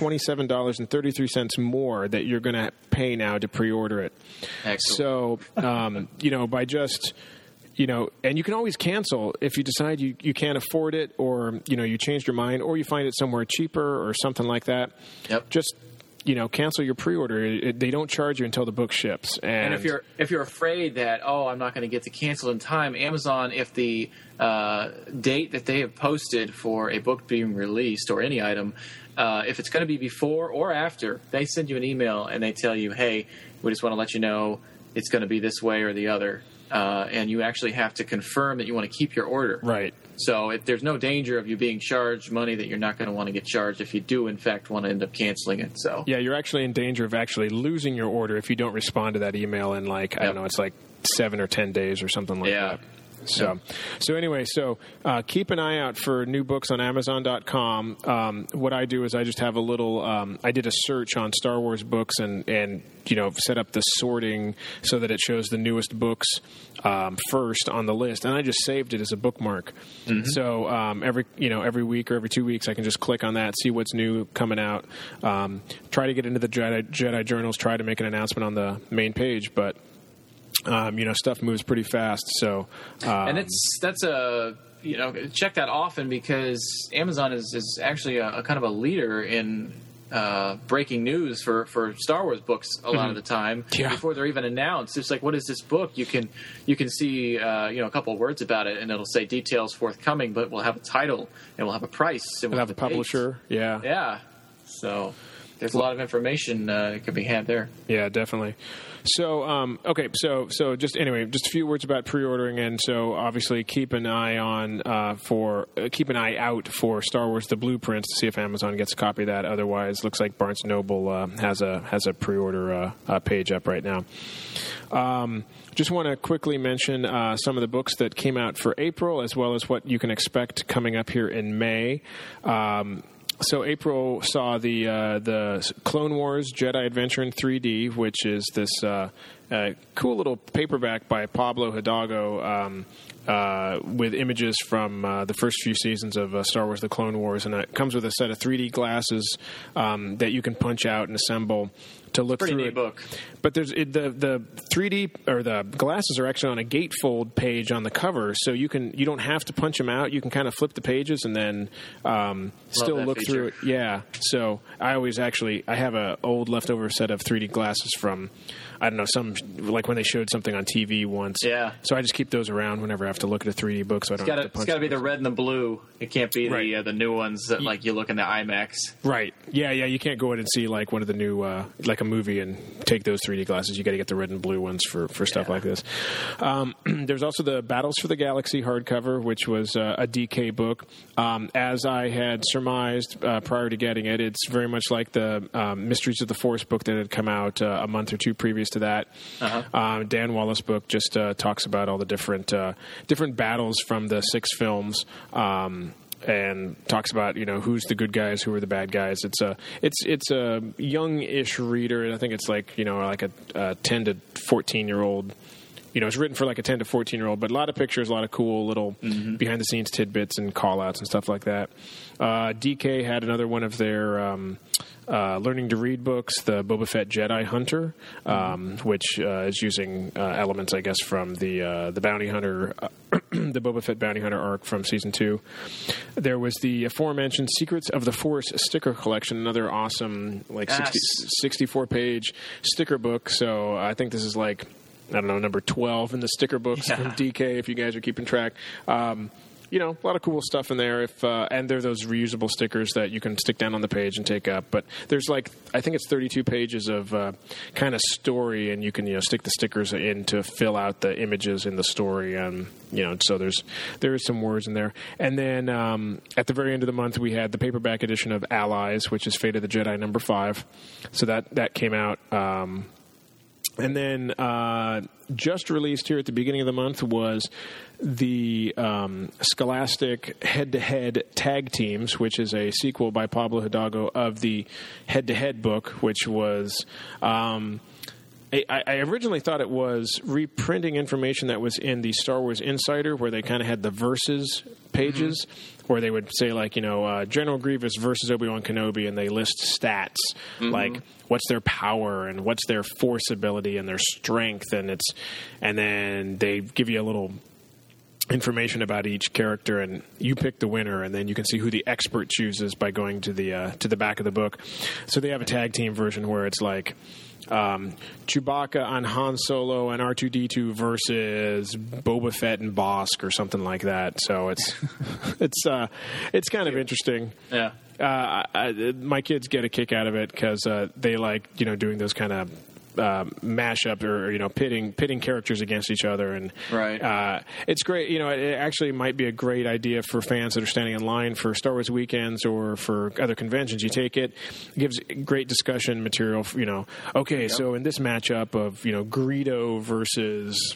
$127.33 more that you're going to pay now to pre-order it. Excellent. So, by just... and you can always cancel if you decide you can't afford it, or, you changed your mind, or you find it somewhere cheaper or something like that. Yep. Just, cancel your pre-order. They don't charge you until the book ships. And if you're afraid that, I'm not going to get to cancel in time, Amazon, if the date that they have posted for a book being released or any item, if it's going to be before or after, they send you an email and they tell you, hey, we just want to let you know it's going to be this way or the other. And you actually have to confirm that you want to keep your order. Right. So if there's no danger of you being charged money that you're not going to want to get charged if you do, in fact, want to end up canceling it. So yeah, you're actually in danger of actually losing your order if you don't respond to that email in I don't know, it's like 7 or 10 days or something like that. So anyway, keep an eye out for new books on Amazon.com. What I do is I just have a little. I did a search on Star Wars books and set up the sorting so that it shows the newest books first on the list, and I just saved it as a bookmark. Mm-hmm. So every week or every 2 weeks, I can just click on that, see what's new coming out. Try to get into the Jedi Journals. Try to make an announcement on the main page, but. Stuff moves pretty fast. So, and that's check that often, because Amazon is actually a kind of a leader in breaking news for Star Wars books a lot of the time. Yeah. Before they're even announced. It's like, what is this book? You can see a couple of words about it, and it'll say details forthcoming, but we'll have a title and we'll have a price. And we'll have a publisher. Date. Yeah. So. There's a lot of information that can be had there. Yeah, definitely. So, So just a few words about pre-ordering, and so obviously keep an eye out for Star Wars: The Blueprints to see if Amazon gets a copy of that. Otherwise, looks like Barnes & Noble has a pre-order page up right now. Just want to quickly mention some of the books that came out for April, as well as what you can expect coming up here in May. So April saw the Clone Wars Jedi Adventure in 3D, which is this cool little paperback by Pablo Hidalgo with images from the first few seasons of Star Wars: The Clone Wars, and it comes with a set of 3D glasses that you can punch out and assemble look pretty through neat it. book. But there's the 3D or the glasses are actually on a gatefold page on the cover, so you don't have to punch them out. You can kind of flip the pages and then still look feature. through it. Yeah. So I have a old leftover set of 3D glasses from, I don't know, some like when they showed something on TV once. Yeah. So I just keep those around whenever I have to look at a 3D book, so I don't have to punch. It's got to be the red and the blue. It can't be Right. the new ones that like you look in the IMAX. Right. Yeah. You can't go in and see like one of the new like a movie and take those 3D glasses. You got to get the red and blue ones for stuff like this. There's also the Battles for the Galaxy hardcover, which was a DK book. As I had surmised prior to getting it, it's very much like the Mysteries of the Force book that had come out a month or two previous to that. Dan Wallace book just talks about all the different battles from the 6 films. And talks about who's the good guys, who are the bad guys. It's a young-ish reader, and I think it's like like a 10 to 14-year-old. It's written for like a 10 to 14-year-old, but a lot of pictures, a lot of cool little behind-the-scenes tidbits and call-outs and stuff like that. DK had another one of their learning to read books, the Boba Fett Jedi Hunter, which is using elements, I guess, from the Bounty Hunter, the Boba Fett Bounty Hunter arc from Season 2. There was the aforementioned Secrets of the Force sticker collection, another awesome 64-page sticker book. So I think this is like, I don't know, number 12 in the sticker books from DK, if you guys are keeping track. A lot of cool stuff in there. And they're those reusable stickers that you can stick down on the page and take up. But there's I think it's 32 pages of kind of story, and you can stick the stickers in to fill out the images in the story. And so there is some words in there. And then at the very end of the month, we had the paperback edition of Allies, which is Fate of the Jedi number 5. So that came out. And then just released here at the beginning of the month was the Scholastic Head-to-Head Tag Teams, which is a sequel by Pablo Hidalgo of the Head-to-Head book, which was... I originally thought it was reprinting information that was in the Star Wars Insider, where they kind of had the versus pages, where they would say, like, General Grievous versus Obi-Wan Kenobi, and they list stats, like what's their power and what's their force ability and their strength, and then they give you a little information about each character, and you pick the winner, and then you can see who the expert chooses by going to the back of the book. So they have a tag team version where it's like Chewbacca on Han Solo and R2-D2 versus Boba Fett and Bosk or something like that. So it's kind of interesting. Yeah. My kids get a kick out of it because they like doing those kind of mashup or pitting characters against each other, and it's great. It actually might be a great idea for fans that are standing in line for Star Wars weekends or for other conventions. You take it gives great discussion material. So in this matchup of Greedo versus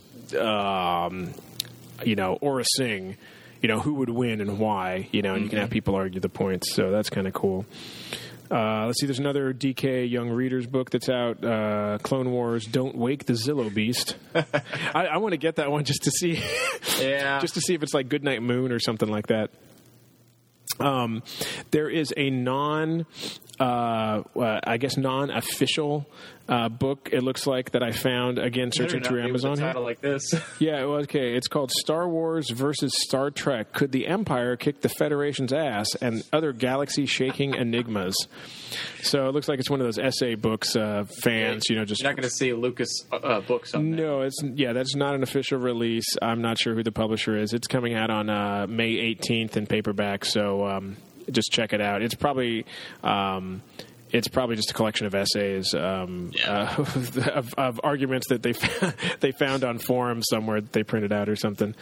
Aurra Sing, who would win and why, and you can have people argue the points. So that's kind of cool. Let's see, there's another DK Young Readers book that's out, Clone Wars, Don't Wake the Zillo Beast. I want to get that one just to see just to see if it's like Goodnight Moon or something like that. There is a non-official book, it looks like, that I found, again, searching through Amazon. A title like this. Yeah, okay. It's called Star Wars versus Star Trek. Could the Empire kick the Federation's ass, and other galaxy-shaking enigmas? So it looks like it's one of those essay books, fans, just... You're not going to see Lucas books on there. No, that's not an official release. I'm not sure who the publisher is. It's coming out on May 18th in paperback, so just check it out. It's probably just a collection of essays of arguments that they found on forums somewhere that they printed out or something.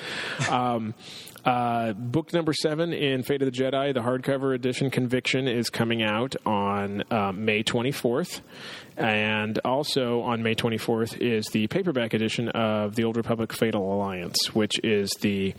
Book number 7 in Fate of the Jedi, the hardcover edition, Conviction, is coming out on May 24th. And also on May 24th is the paperback edition of The Old Republic Fatal Alliance, which is the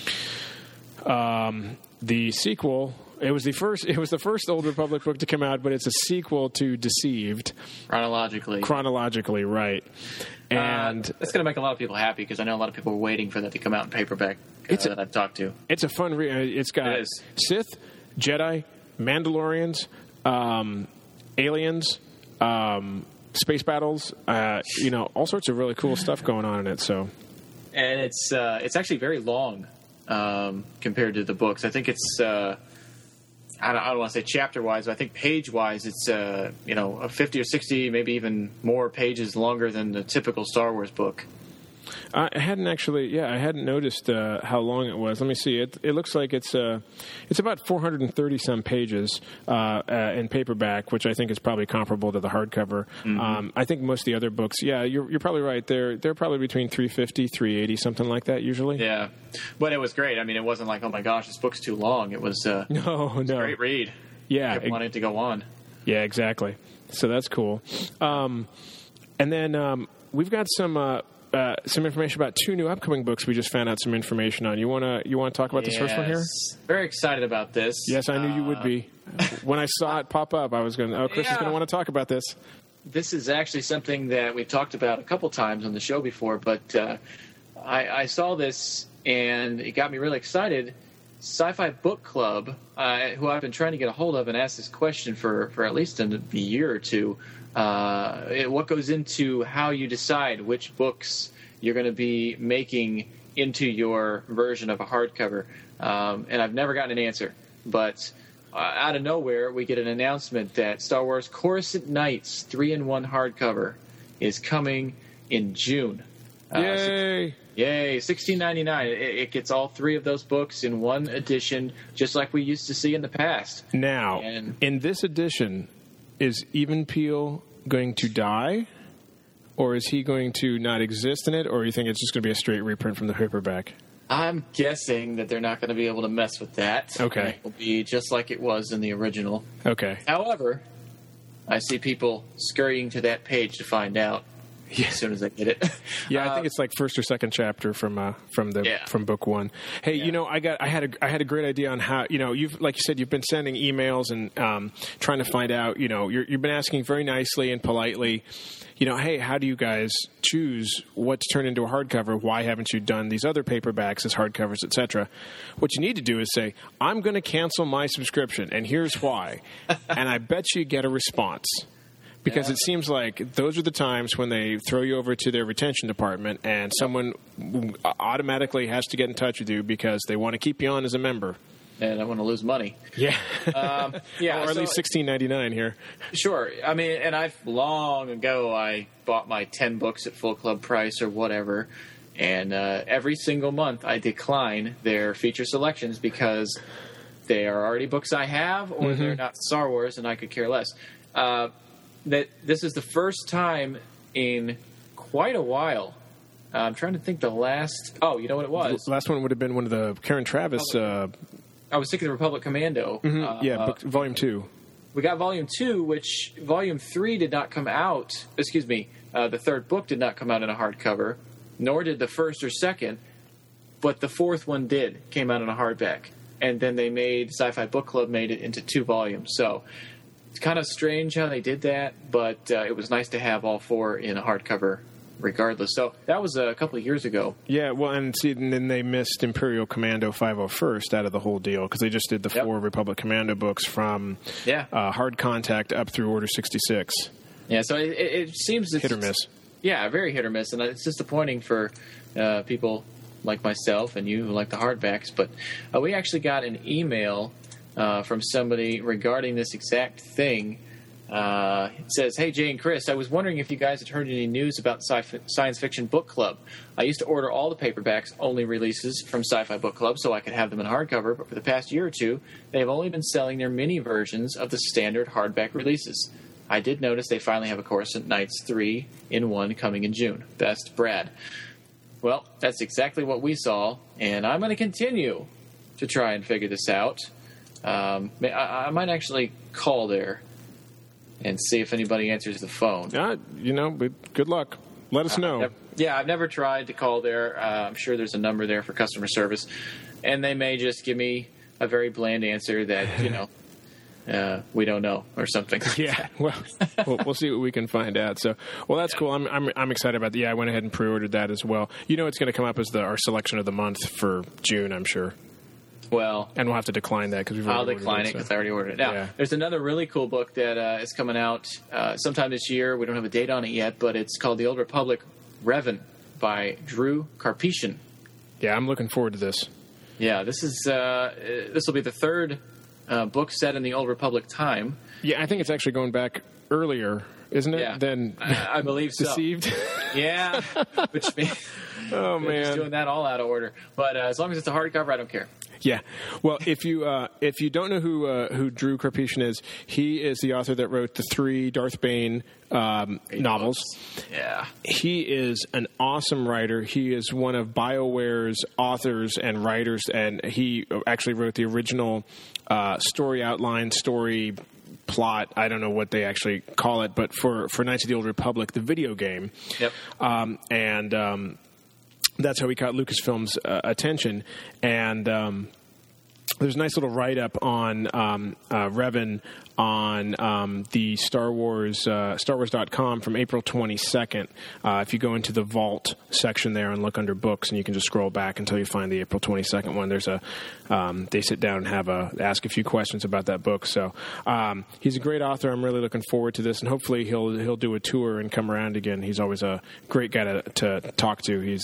sequel. It was the first Old Republic book to come out, but it's a sequel to Deceived. Chronologically, right. And it's going to make a lot of people happy, because I know a lot of people are waiting for that to come out in paperback that I've talked to. It's a fun read. It's got Sith, Jedi, Mandalorians, aliens, space battles. All sorts of really cool stuff going on in it. So, and it's actually very long compared to the books. I think it's I don't want to say chapter wise, but I think page wise, it's a 50 or 60, maybe even more pages longer than the typical Star Wars book. I hadn't noticed how long it was. Let me see. It looks like it's about 430 some pages in paperback, which I think is probably comparable to the hardcover. Mm-hmm. I think most of the other books, you're probably right. They're probably between 350, 380, something like that usually. Yeah, but it was great. I mean, it wasn't like, oh my gosh, this book's too long. It was a great read. Yeah, I wanted to go on. Yeah, exactly. So that's cool. And then we've got some information about 2 new upcoming books we just found out some information on. You want to talk about this first one here? Very excited about this. Yes, I knew you would be. When I saw it pop up, I was going, Chris is going to want to talk about this. This is actually something that we've talked about a couple times on the show before, but I saw this and it got me really excited. Sci-Fi Book Club, who I've been trying to get a hold of and ask this question for at least a year or two, what goes into how you decide which books you're going to be making into your version of a hardcover. And I've never gotten an answer. But out of nowhere, we get an announcement that Star Wars Coruscant Nights 3-in-1 hardcover is coming in June. Yay! Yay, $16.99. It gets all 3 of those books in one edition, just like we used to see in the past. Now, in this edition, is Even Peel going to die? Or is he going to not exist in it? Or you think it's just going to be a straight reprint from the paperback? I'm guessing that they're not going to be able to mess with that. Okay. It will be just like it was in the original. Okay. However, I see people scurrying to that page to find out. As soon as I get it. Yeah, I think it's like first or second chapter from book 1. Hey, I had a great idea on how, you've, like you said, you've been sending emails and trying to find out, you've been asking very nicely and politely, hey, how do you guys choose what to turn into a hardcover? Why haven't you done these other paperbacks as hardcovers, etc.? What you need to do is say, I'm going to cancel my subscription, and here's why. And I bet you get a response. Because it seems like those are the times when they throw you over to their retention department and someone automatically has to get in touch with you because they want to keep you on as a member. And I want to lose money. Yeah. Or at least $16.99 here. Sure. I mean, and long ago I bought my 10 books at full club price or whatever. And every single month I decline their feature selections because they are already books I have or they're not Star Wars and I could care less. That this is the first time in quite a while. I'm trying to think the last... Oh, you know what it was? The last one would have been one of the Karen Travis... I was thinking the Republic Commando. Volume 2. We got Volume 2, which Volume 3 did not come out... Excuse me. The third book did not come out in a hardcover, nor did the first or second, but the fourth one came out in a hardback. And then Sci-Fi Book Club made it into 2 volumes. So... It's kind of strange how they did that, but it was nice to have all 4 in a hardcover regardless. So that was a couple of years ago. Yeah, well, and then they missed Imperial Commando 501st out of the whole deal because they just did the 4 Republic Commando books from Hard Contact up through Order 66. Yeah, so it seems... Hit or miss. Yeah, very hit or miss, and it's disappointing for people like myself and you who like the hardbacks, but we actually got an email... from somebody regarding this exact thing. It says, hey, Jay and Chris, I was wondering if you guys had heard any news about Science Fiction Book Club. I used to order all the paperbacks only releases from Sci-Fi Book Club so I could have them in hardcover, but for the past year or 2, they have only been selling their mini versions of the standard hardback releases. I did notice they finally have a Coruscant Nights 3-in-1 coming in June. Best, Brad. Well, that's exactly what we saw, and I'm going to continue to try and figure this out. I might actually call there and see if anybody answers the phone. Good luck. Let us know. I've never tried to call there. I'm sure there's a number there for customer service. And they may just give me a very bland answer that, we don't know or something. Yeah, well, we'll see what we can find out. So, that's cool. I'm excited about that. Yeah, I went ahead and pre-ordered that as well. It's going to come up as our selection of the month for June, I'm sure. Well, and we'll have to decline that because I'll decline it because I already ordered it. Now, there's another really cool book that is coming out sometime this year. We don't have a date on it yet, but it's called The Old Republic Revan by Drew Karpyshyn. Yeah, I'm looking forward to this. Yeah, this will be the third book set in the Old Republic time. Yeah, I think it's actually going back earlier, isn't it? Yeah, than I believe Deceived. So. Yeah, which means man, just doing that all out of order. But as long as it's a hardcover, I don't care. Yeah. Well, if you don't know who Drew Karpyshyn is, he is the author that wrote the 3 Darth Bane novels. Yeah. He is an awesome writer. He is one of BioWare's authors and writers, and he actually wrote the original story outline, story plot. I don't know what they actually call it, but for Knights of the Old Republic, the video game. Yep. That's how he caught Lucasfilm's attention. And there's a nice little write-up on Revan on the StarWars.com from April 22nd. If you go into the Vault section there and look under books, and you can just scroll back until you find the April 22nd one. There's they sit down and ask a few questions about that book. So he's a great author. I'm really looking forward to this, and hopefully he'll do a tour and come around again. He's always a great guy to talk to. He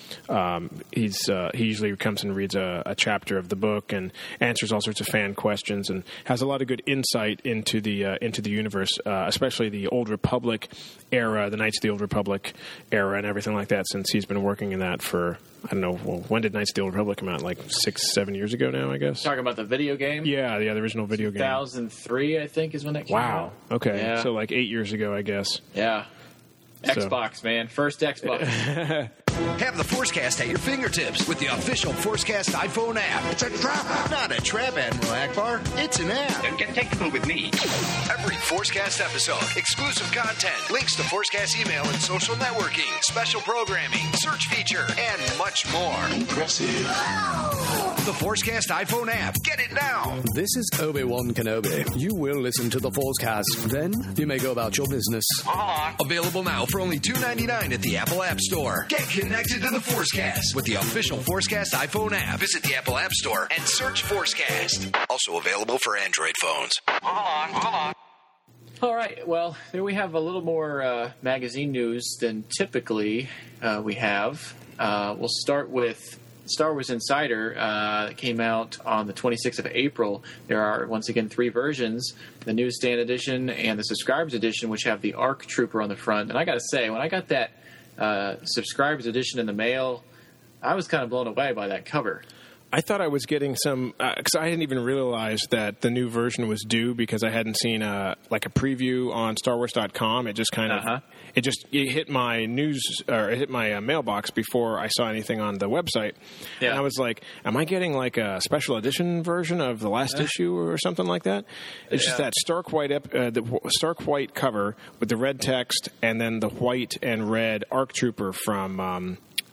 usually comes and reads a chapter of the book and answers all sorts of fan questions, and has a lot of good insight into the universe, especially the Old Republic era, the Knights of the Old Republic era, and everything like that. Since he's been working in that for, I don't know, when did Knights of the Old Republic come out? Like 6-7 years ago now, I guess. Talking about the video game? Yeah, the original video game. 2003, I think, is when that came out. Wow. Okay, yeah. So like 8 years ago, I guess. Yeah. Xbox, man. First Xbox. Have the Forcecast at your fingertips with the official Forcecast iPhone app. It's a trap. Not a trap, Admiral Akbar. It's an app. Don't get technical with me. Every Forcecast episode, exclusive content, links to Forcecast email and social networking, special programming, search feature, and much more. Impressive. The Forcecast iPhone app. Get it now. This is Obi-Wan Kenobi. You will listen to the Forcecast. Then you may go about your business. Available now for only $2.99 at the Apple App Store. Get connected to the Forcecast with the official Forcecast iPhone app. Visit the Apple App Store and search Forcecast. Also available for Android phones. Hold on. All right. Well, there we have a little more magazine news than typically we have. We'll start with Star Wars Insider. That came out on the 26th of April. There are, once again, 3 versions, the newsstand edition and the subscribers edition, which have the ARC Trooper on the front. And I got to say, when I got that subscribers edition in the mail, I was kind of blown away by that cover. I thought I was getting some because I hadn't even realized that the new version was due because I hadn't seen a preview on StarWars.com. It just kind of it hit my news or it hit my mailbox before I saw anything on the website. Yeah. And I was like, "Am I getting like a special edition version of the last issue or something like that?" It's just that stark white the stark white cover with the red text and then the white and red ARC Trooper from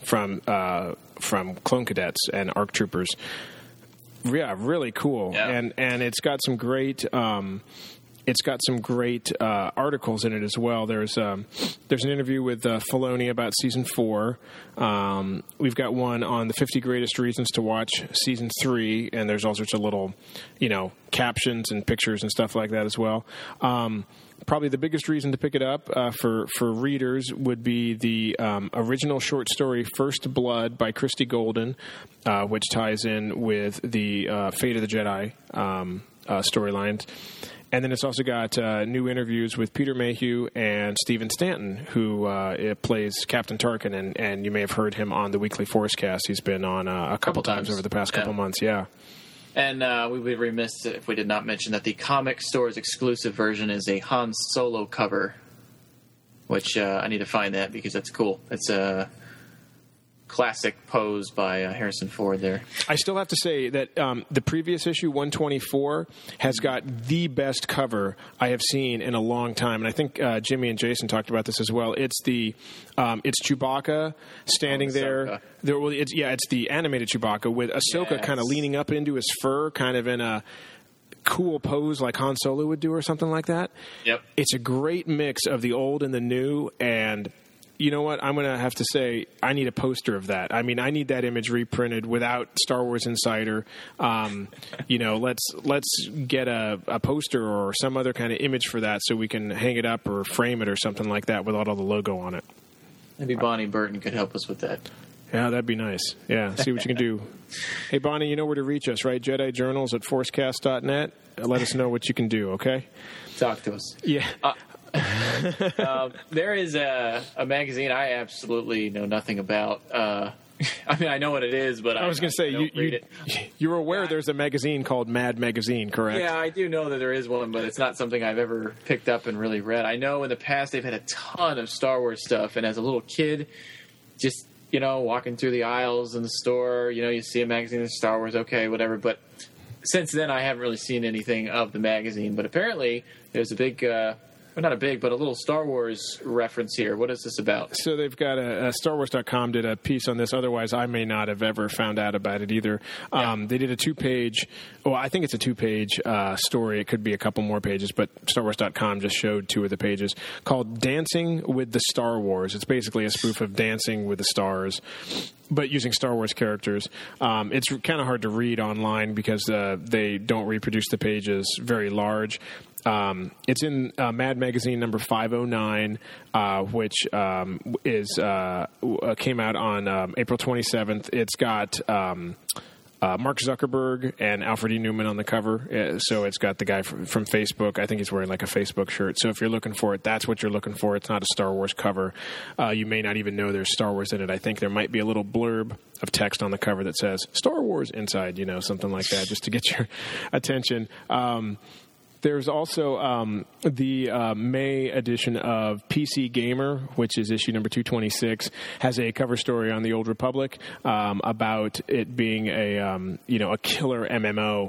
Clone Cadets and ARC Troopers. Yeah, really cool. Yeah. And it's got some great articles in it as well. There's an interview with Filoni about season 4. We've got one on the 50 greatest reasons to watch season 3, and there's all sorts of little, captions and pictures and stuff like that as well. Probably the biggest reason to pick it up for readers would be the original short story First Blood by Christy Golden, which ties in with the Fate of the Jedi storylines. And then it's also got new interviews with Peter Mayhew and Stephen Stanton, who plays Captain Tarkin, and you may have heard him on the Weekly Forcecast. He's been on a couple times over the past couple months, yeah. And we would be remiss if we did not mention that the Comic Store's exclusive version is a Han Solo cover, which I need to find that because that's cool. It's a classic pose by Harrison Ford there. I still have to say that the previous issue, 124, has got the best cover I have seen in a long time, and I think Jimmy and Jason talked about this as well. It's it's Chewbacca standing there. It's the animated Chewbacca with Ahsoka kind of leaning up into his fur, kind of in a cool pose like Han Solo would do or something like that. Yep. It's a great mix of the old and the new, and you know what? I'm going to have to say I need a poster of that. I mean, I need that image reprinted without Star Wars Insider. Let's get a poster or some other kind of image for that so we can hang it up or frame it or something like that without all the logo on it. Maybe Bonnie Burton could help us with that. Yeah, that'd be nice. Yeah, see what you can do. Hey, Bonnie, you know where to reach us, right? Jedi Journals at forcecast.net. Let us know what you can do, okay? Talk to us. Yeah. There is a magazine I absolutely know nothing about. I mean, I know what it is, but I was going to say, you're aware there's a magazine called Mad Magazine, correct? Yeah, I do know that there is one, but it's not something I've ever picked up and really read. I know in the past they've had a ton of Star Wars stuff, and as a little kid, just, walking through the aisles in the store, you see a magazine of Star Wars, okay, whatever. But since then, I haven't really seen anything of the magazine. But apparently, there's a big... not a big, but a little Star Wars reference here. What is this about? So they've got a StarWars.com did a piece on this. Otherwise, I may not have ever found out about it either. Yeah. They did a 2-page, I think it's a 2-page story. It could be a couple more pages, but StarWars.com just showed 2 of the pages called Dancing with the Star Wars. It's basically a spoof of Dancing with the Stars, but using Star Wars characters. It's kind of hard to read online because they don't reproduce the pages very large. It's in Mad Magazine number 509, which came out on April 27th. It's got Mark Zuckerberg and Alfred E. Newman on the cover. So it's got the guy from Facebook. I think he's wearing like a Facebook shirt. So if you're looking for it, that's what you're looking for. It's not a Star Wars cover. You may not even know there's Star Wars in it. I think there might be a little blurb of text on the cover that says Star Wars inside, something like that, just to get your attention. There's also the May edition of PC Gamer, which is issue number 226, has a cover story on the Old Republic about it being a killer MMO.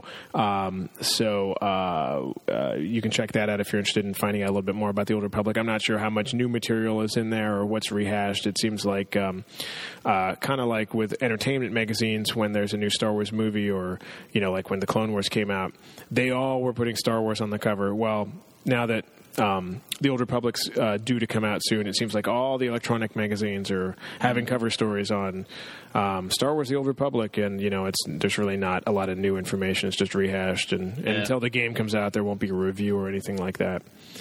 So you can check that out if you're interested in finding out a little bit more about the Old Republic. I'm not sure how much new material is in there or what's rehashed. It seems like kind of like with entertainment magazines when there's a new Star Wars movie or like when the Clone Wars came out, they all were putting Star Wars on the cover. Well, now that the Old Republic's due to come out soon, it seems like all the electronic magazines are having cover stories on Star Wars: The Old Republic, and there's really not a lot of new information. It's just rehashed, and until the game comes out, there won't be a review or anything like that.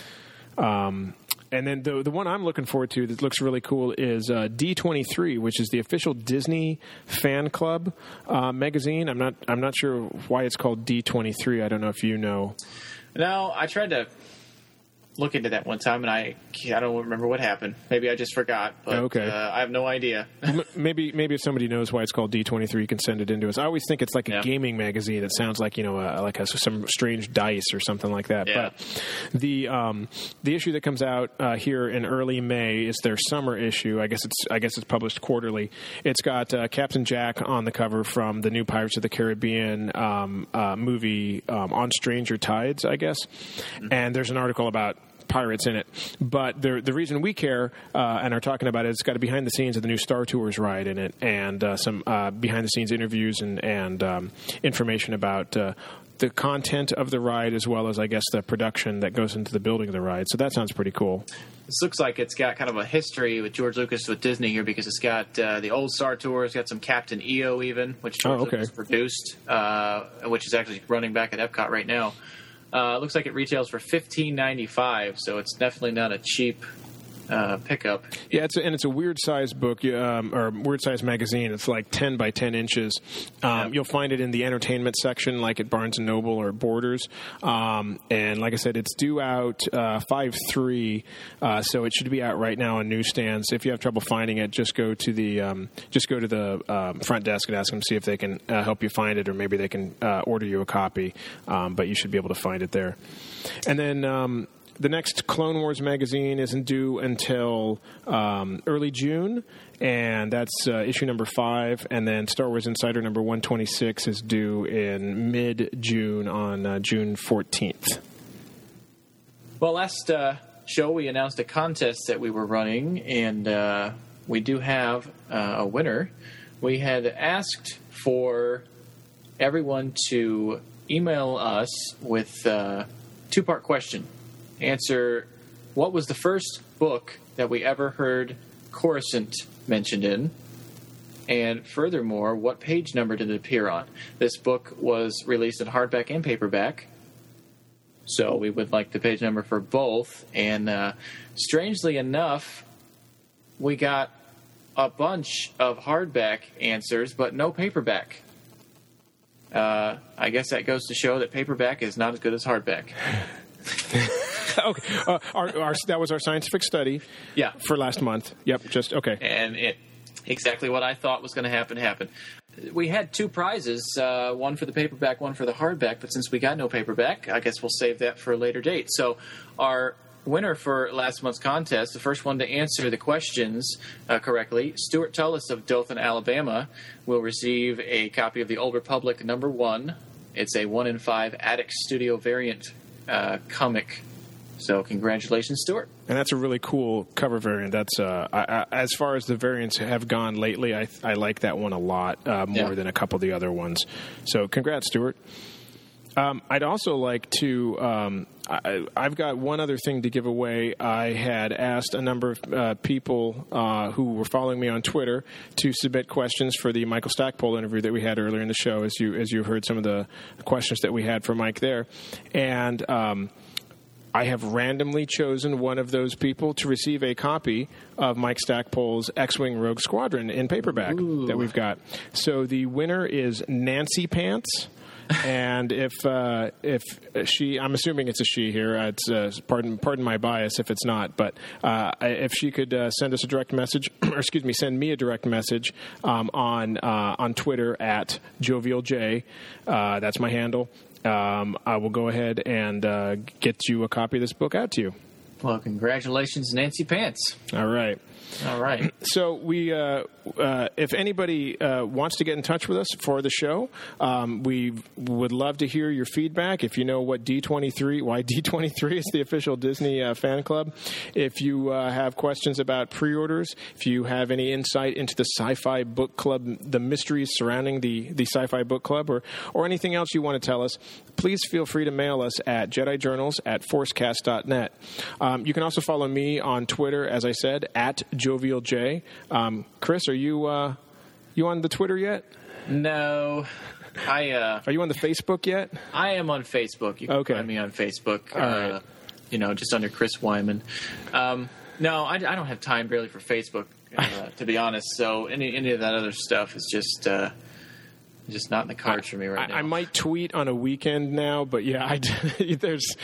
And then the one I'm looking forward to that looks really cool is D23, which is the official Disney fan club magazine. I'm not sure why it's called D23. I don't know if you know. No, I tried to look into that one time, and I don't remember what happened. Maybe I just forgot, but okay. I have no idea. maybe if somebody knows why it's called D23, you can send it into us. I always think it's like a gaming magazine. It sounds like some strange dice or something like that. Yeah. But the issue that comes out here in early May is their summer issue. I guess it's published quarterly. It's got Captain Jack on the cover from the new Pirates of the Caribbean movie On Stranger Tides, I guess. Mm-hmm. And there's an article about pirates in it, but the reason we care and are talking about it, it's got a behind the scenes of the new Star Tours ride in it, and some behind the scenes interviews and information about the content of the ride, as well as I guess the production that goes into the building of the ride. So that sounds pretty cool. This looks like it's got kind of a history with George Lucas with Disney here, because it's got the old Star Tours, got some Captain EO even, which George Lucas produced, which is actually running back at Epcot right now. It looks like it retails for $15.95, so it's definitely not a cheap pickup. Yeah, it's a weird size book or weird size magazine. It's like 10 by 10 inches. You'll find it in the entertainment section, like at Barnes and Noble or Borders. And like I said, it's due out 5/3, so it should be out right now on newsstands. If you have trouble finding it, just go to the front desk and ask them to see if they can help you find it, or maybe they can order you a copy. But you should be able to find it there. And then the next Clone Wars magazine isn't due until early June, and that's issue number 5. And then Star Wars Insider number 126 is due in mid-June on June 14th. Well, last show we announced a contest that we were running, and we do have a winner. We had asked for everyone to email us with a 2-part question. Answer, what was the first book that we ever heard Coruscant mentioned in? And furthermore, what page number did it appear on? This book was released in hardback and paperback, so we would like the page number for both. And strangely enough, we got a bunch of hardback answers, but no paperback. I guess that goes to show that paperback is not as good as hardback. Okay, that was our scientific study. Yeah. For last month. Yep. Just okay. And exactly what I thought was going to happen happened. We had 2 prizes, one for the paperback, one for the hardback. But since we got no paperback, I guess we'll save that for a later date. So our winner for last month's contest, the first one to answer the questions correctly, Stuart Tullis of Dothan, Alabama, will receive a copy of The Old Republic #1. It's a 1 in 5 Attic Studio variant comic. So congratulations, Stuart. And that's a really cool cover variant. That's as far as the variants have gone lately, I like that one a lot more than a couple of the other ones. So congrats, Stuart. I'd also like to I've got one other thing to give away. I had asked a number of people who were following me on Twitter to submit questions for the Michael Stackpole interview that we had earlier in the show, as you heard some of the questions that we had for Mike there. And I have randomly chosen one of those people to receive a copy of Mike Stackpole's X-Wing Rogue Squadron in paperback that we've got. So the winner is Nancy Pants. And if she, I'm assuming it's a she here. It's pardon my bias if it's not. But if she could send us a direct message, or send me a direct message on Twitter at JovialJ. That's my handle. I will go ahead and get you a copy of this book out to you. Well, congratulations, Nancy Pants. All right. So we, if anybody wants to get in touch with us for the show, we would love to hear your feedback. If you know what why D23 is the official Disney fan club. If you have questions about pre-orders, if you have any insight into the Sci-Fi Book Club, the mysteries surrounding the Sci-Fi Book Club, or anything else you want to tell us, please feel free to mail us at JediJournals@forcecast.net. You can also follow me on Twitter, as I said, at JovialJ. Chris, are you on the Twitter yet? No. Are you on the Facebook yet? I am on Facebook. You can find me on Facebook. All right. Just under Chris Wyman. No, I don't have time really for Facebook, to be honest. So any of that other stuff is just not in the cards for me right now. I might tweet on a weekend now, but yeah, there's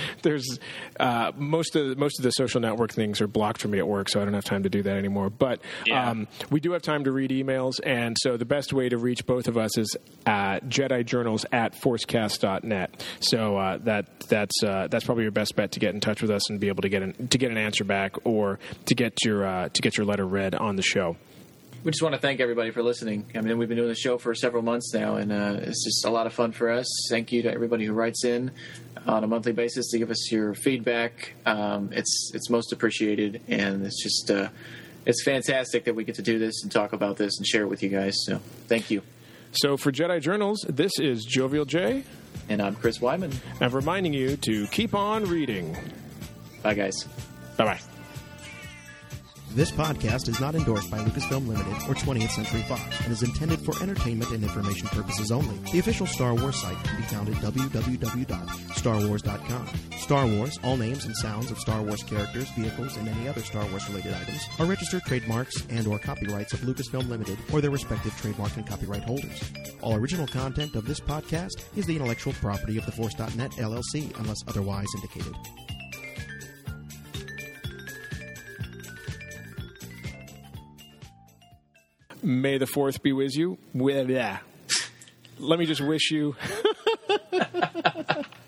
most of the social network things are blocked for me at work, so I don't have time to do that anymore. But we do have time to read emails, and so the best way to reach both of us is JediJournals@forcecast.net. So that's probably your best bet to get in touch with us and be able to get an answer back, or to get your letter read on the show. We just want to thank everybody for listening. I mean, we've been doing the show for several months now, and it's just a lot of fun for us. Thank you to everybody who writes in on a monthly basis to give us your feedback. It's most appreciated, and it's just it's fantastic that we get to do this and talk about this and share it with you guys. So thank you. So for Jedi Journals, this is Jovial J. And I'm Chris Wyman. I'm reminding you to keep on reading. Bye, guys. Bye-bye. This podcast is not endorsed by Lucasfilm Limited or 20th Century Fox and is intended for entertainment and information purposes only. The official Star Wars site can be found at www.starwars.com. Star Wars, all names and sounds of Star Wars characters, vehicles, and any other Star Wars-related items are registered trademarks and or copyrights of Lucasfilm Limited or their respective trademark and copyright holders. All original content of this podcast is the intellectual property of TheForce.net, LLC, unless otherwise indicated. May the 4th be with you. Let me just wish you...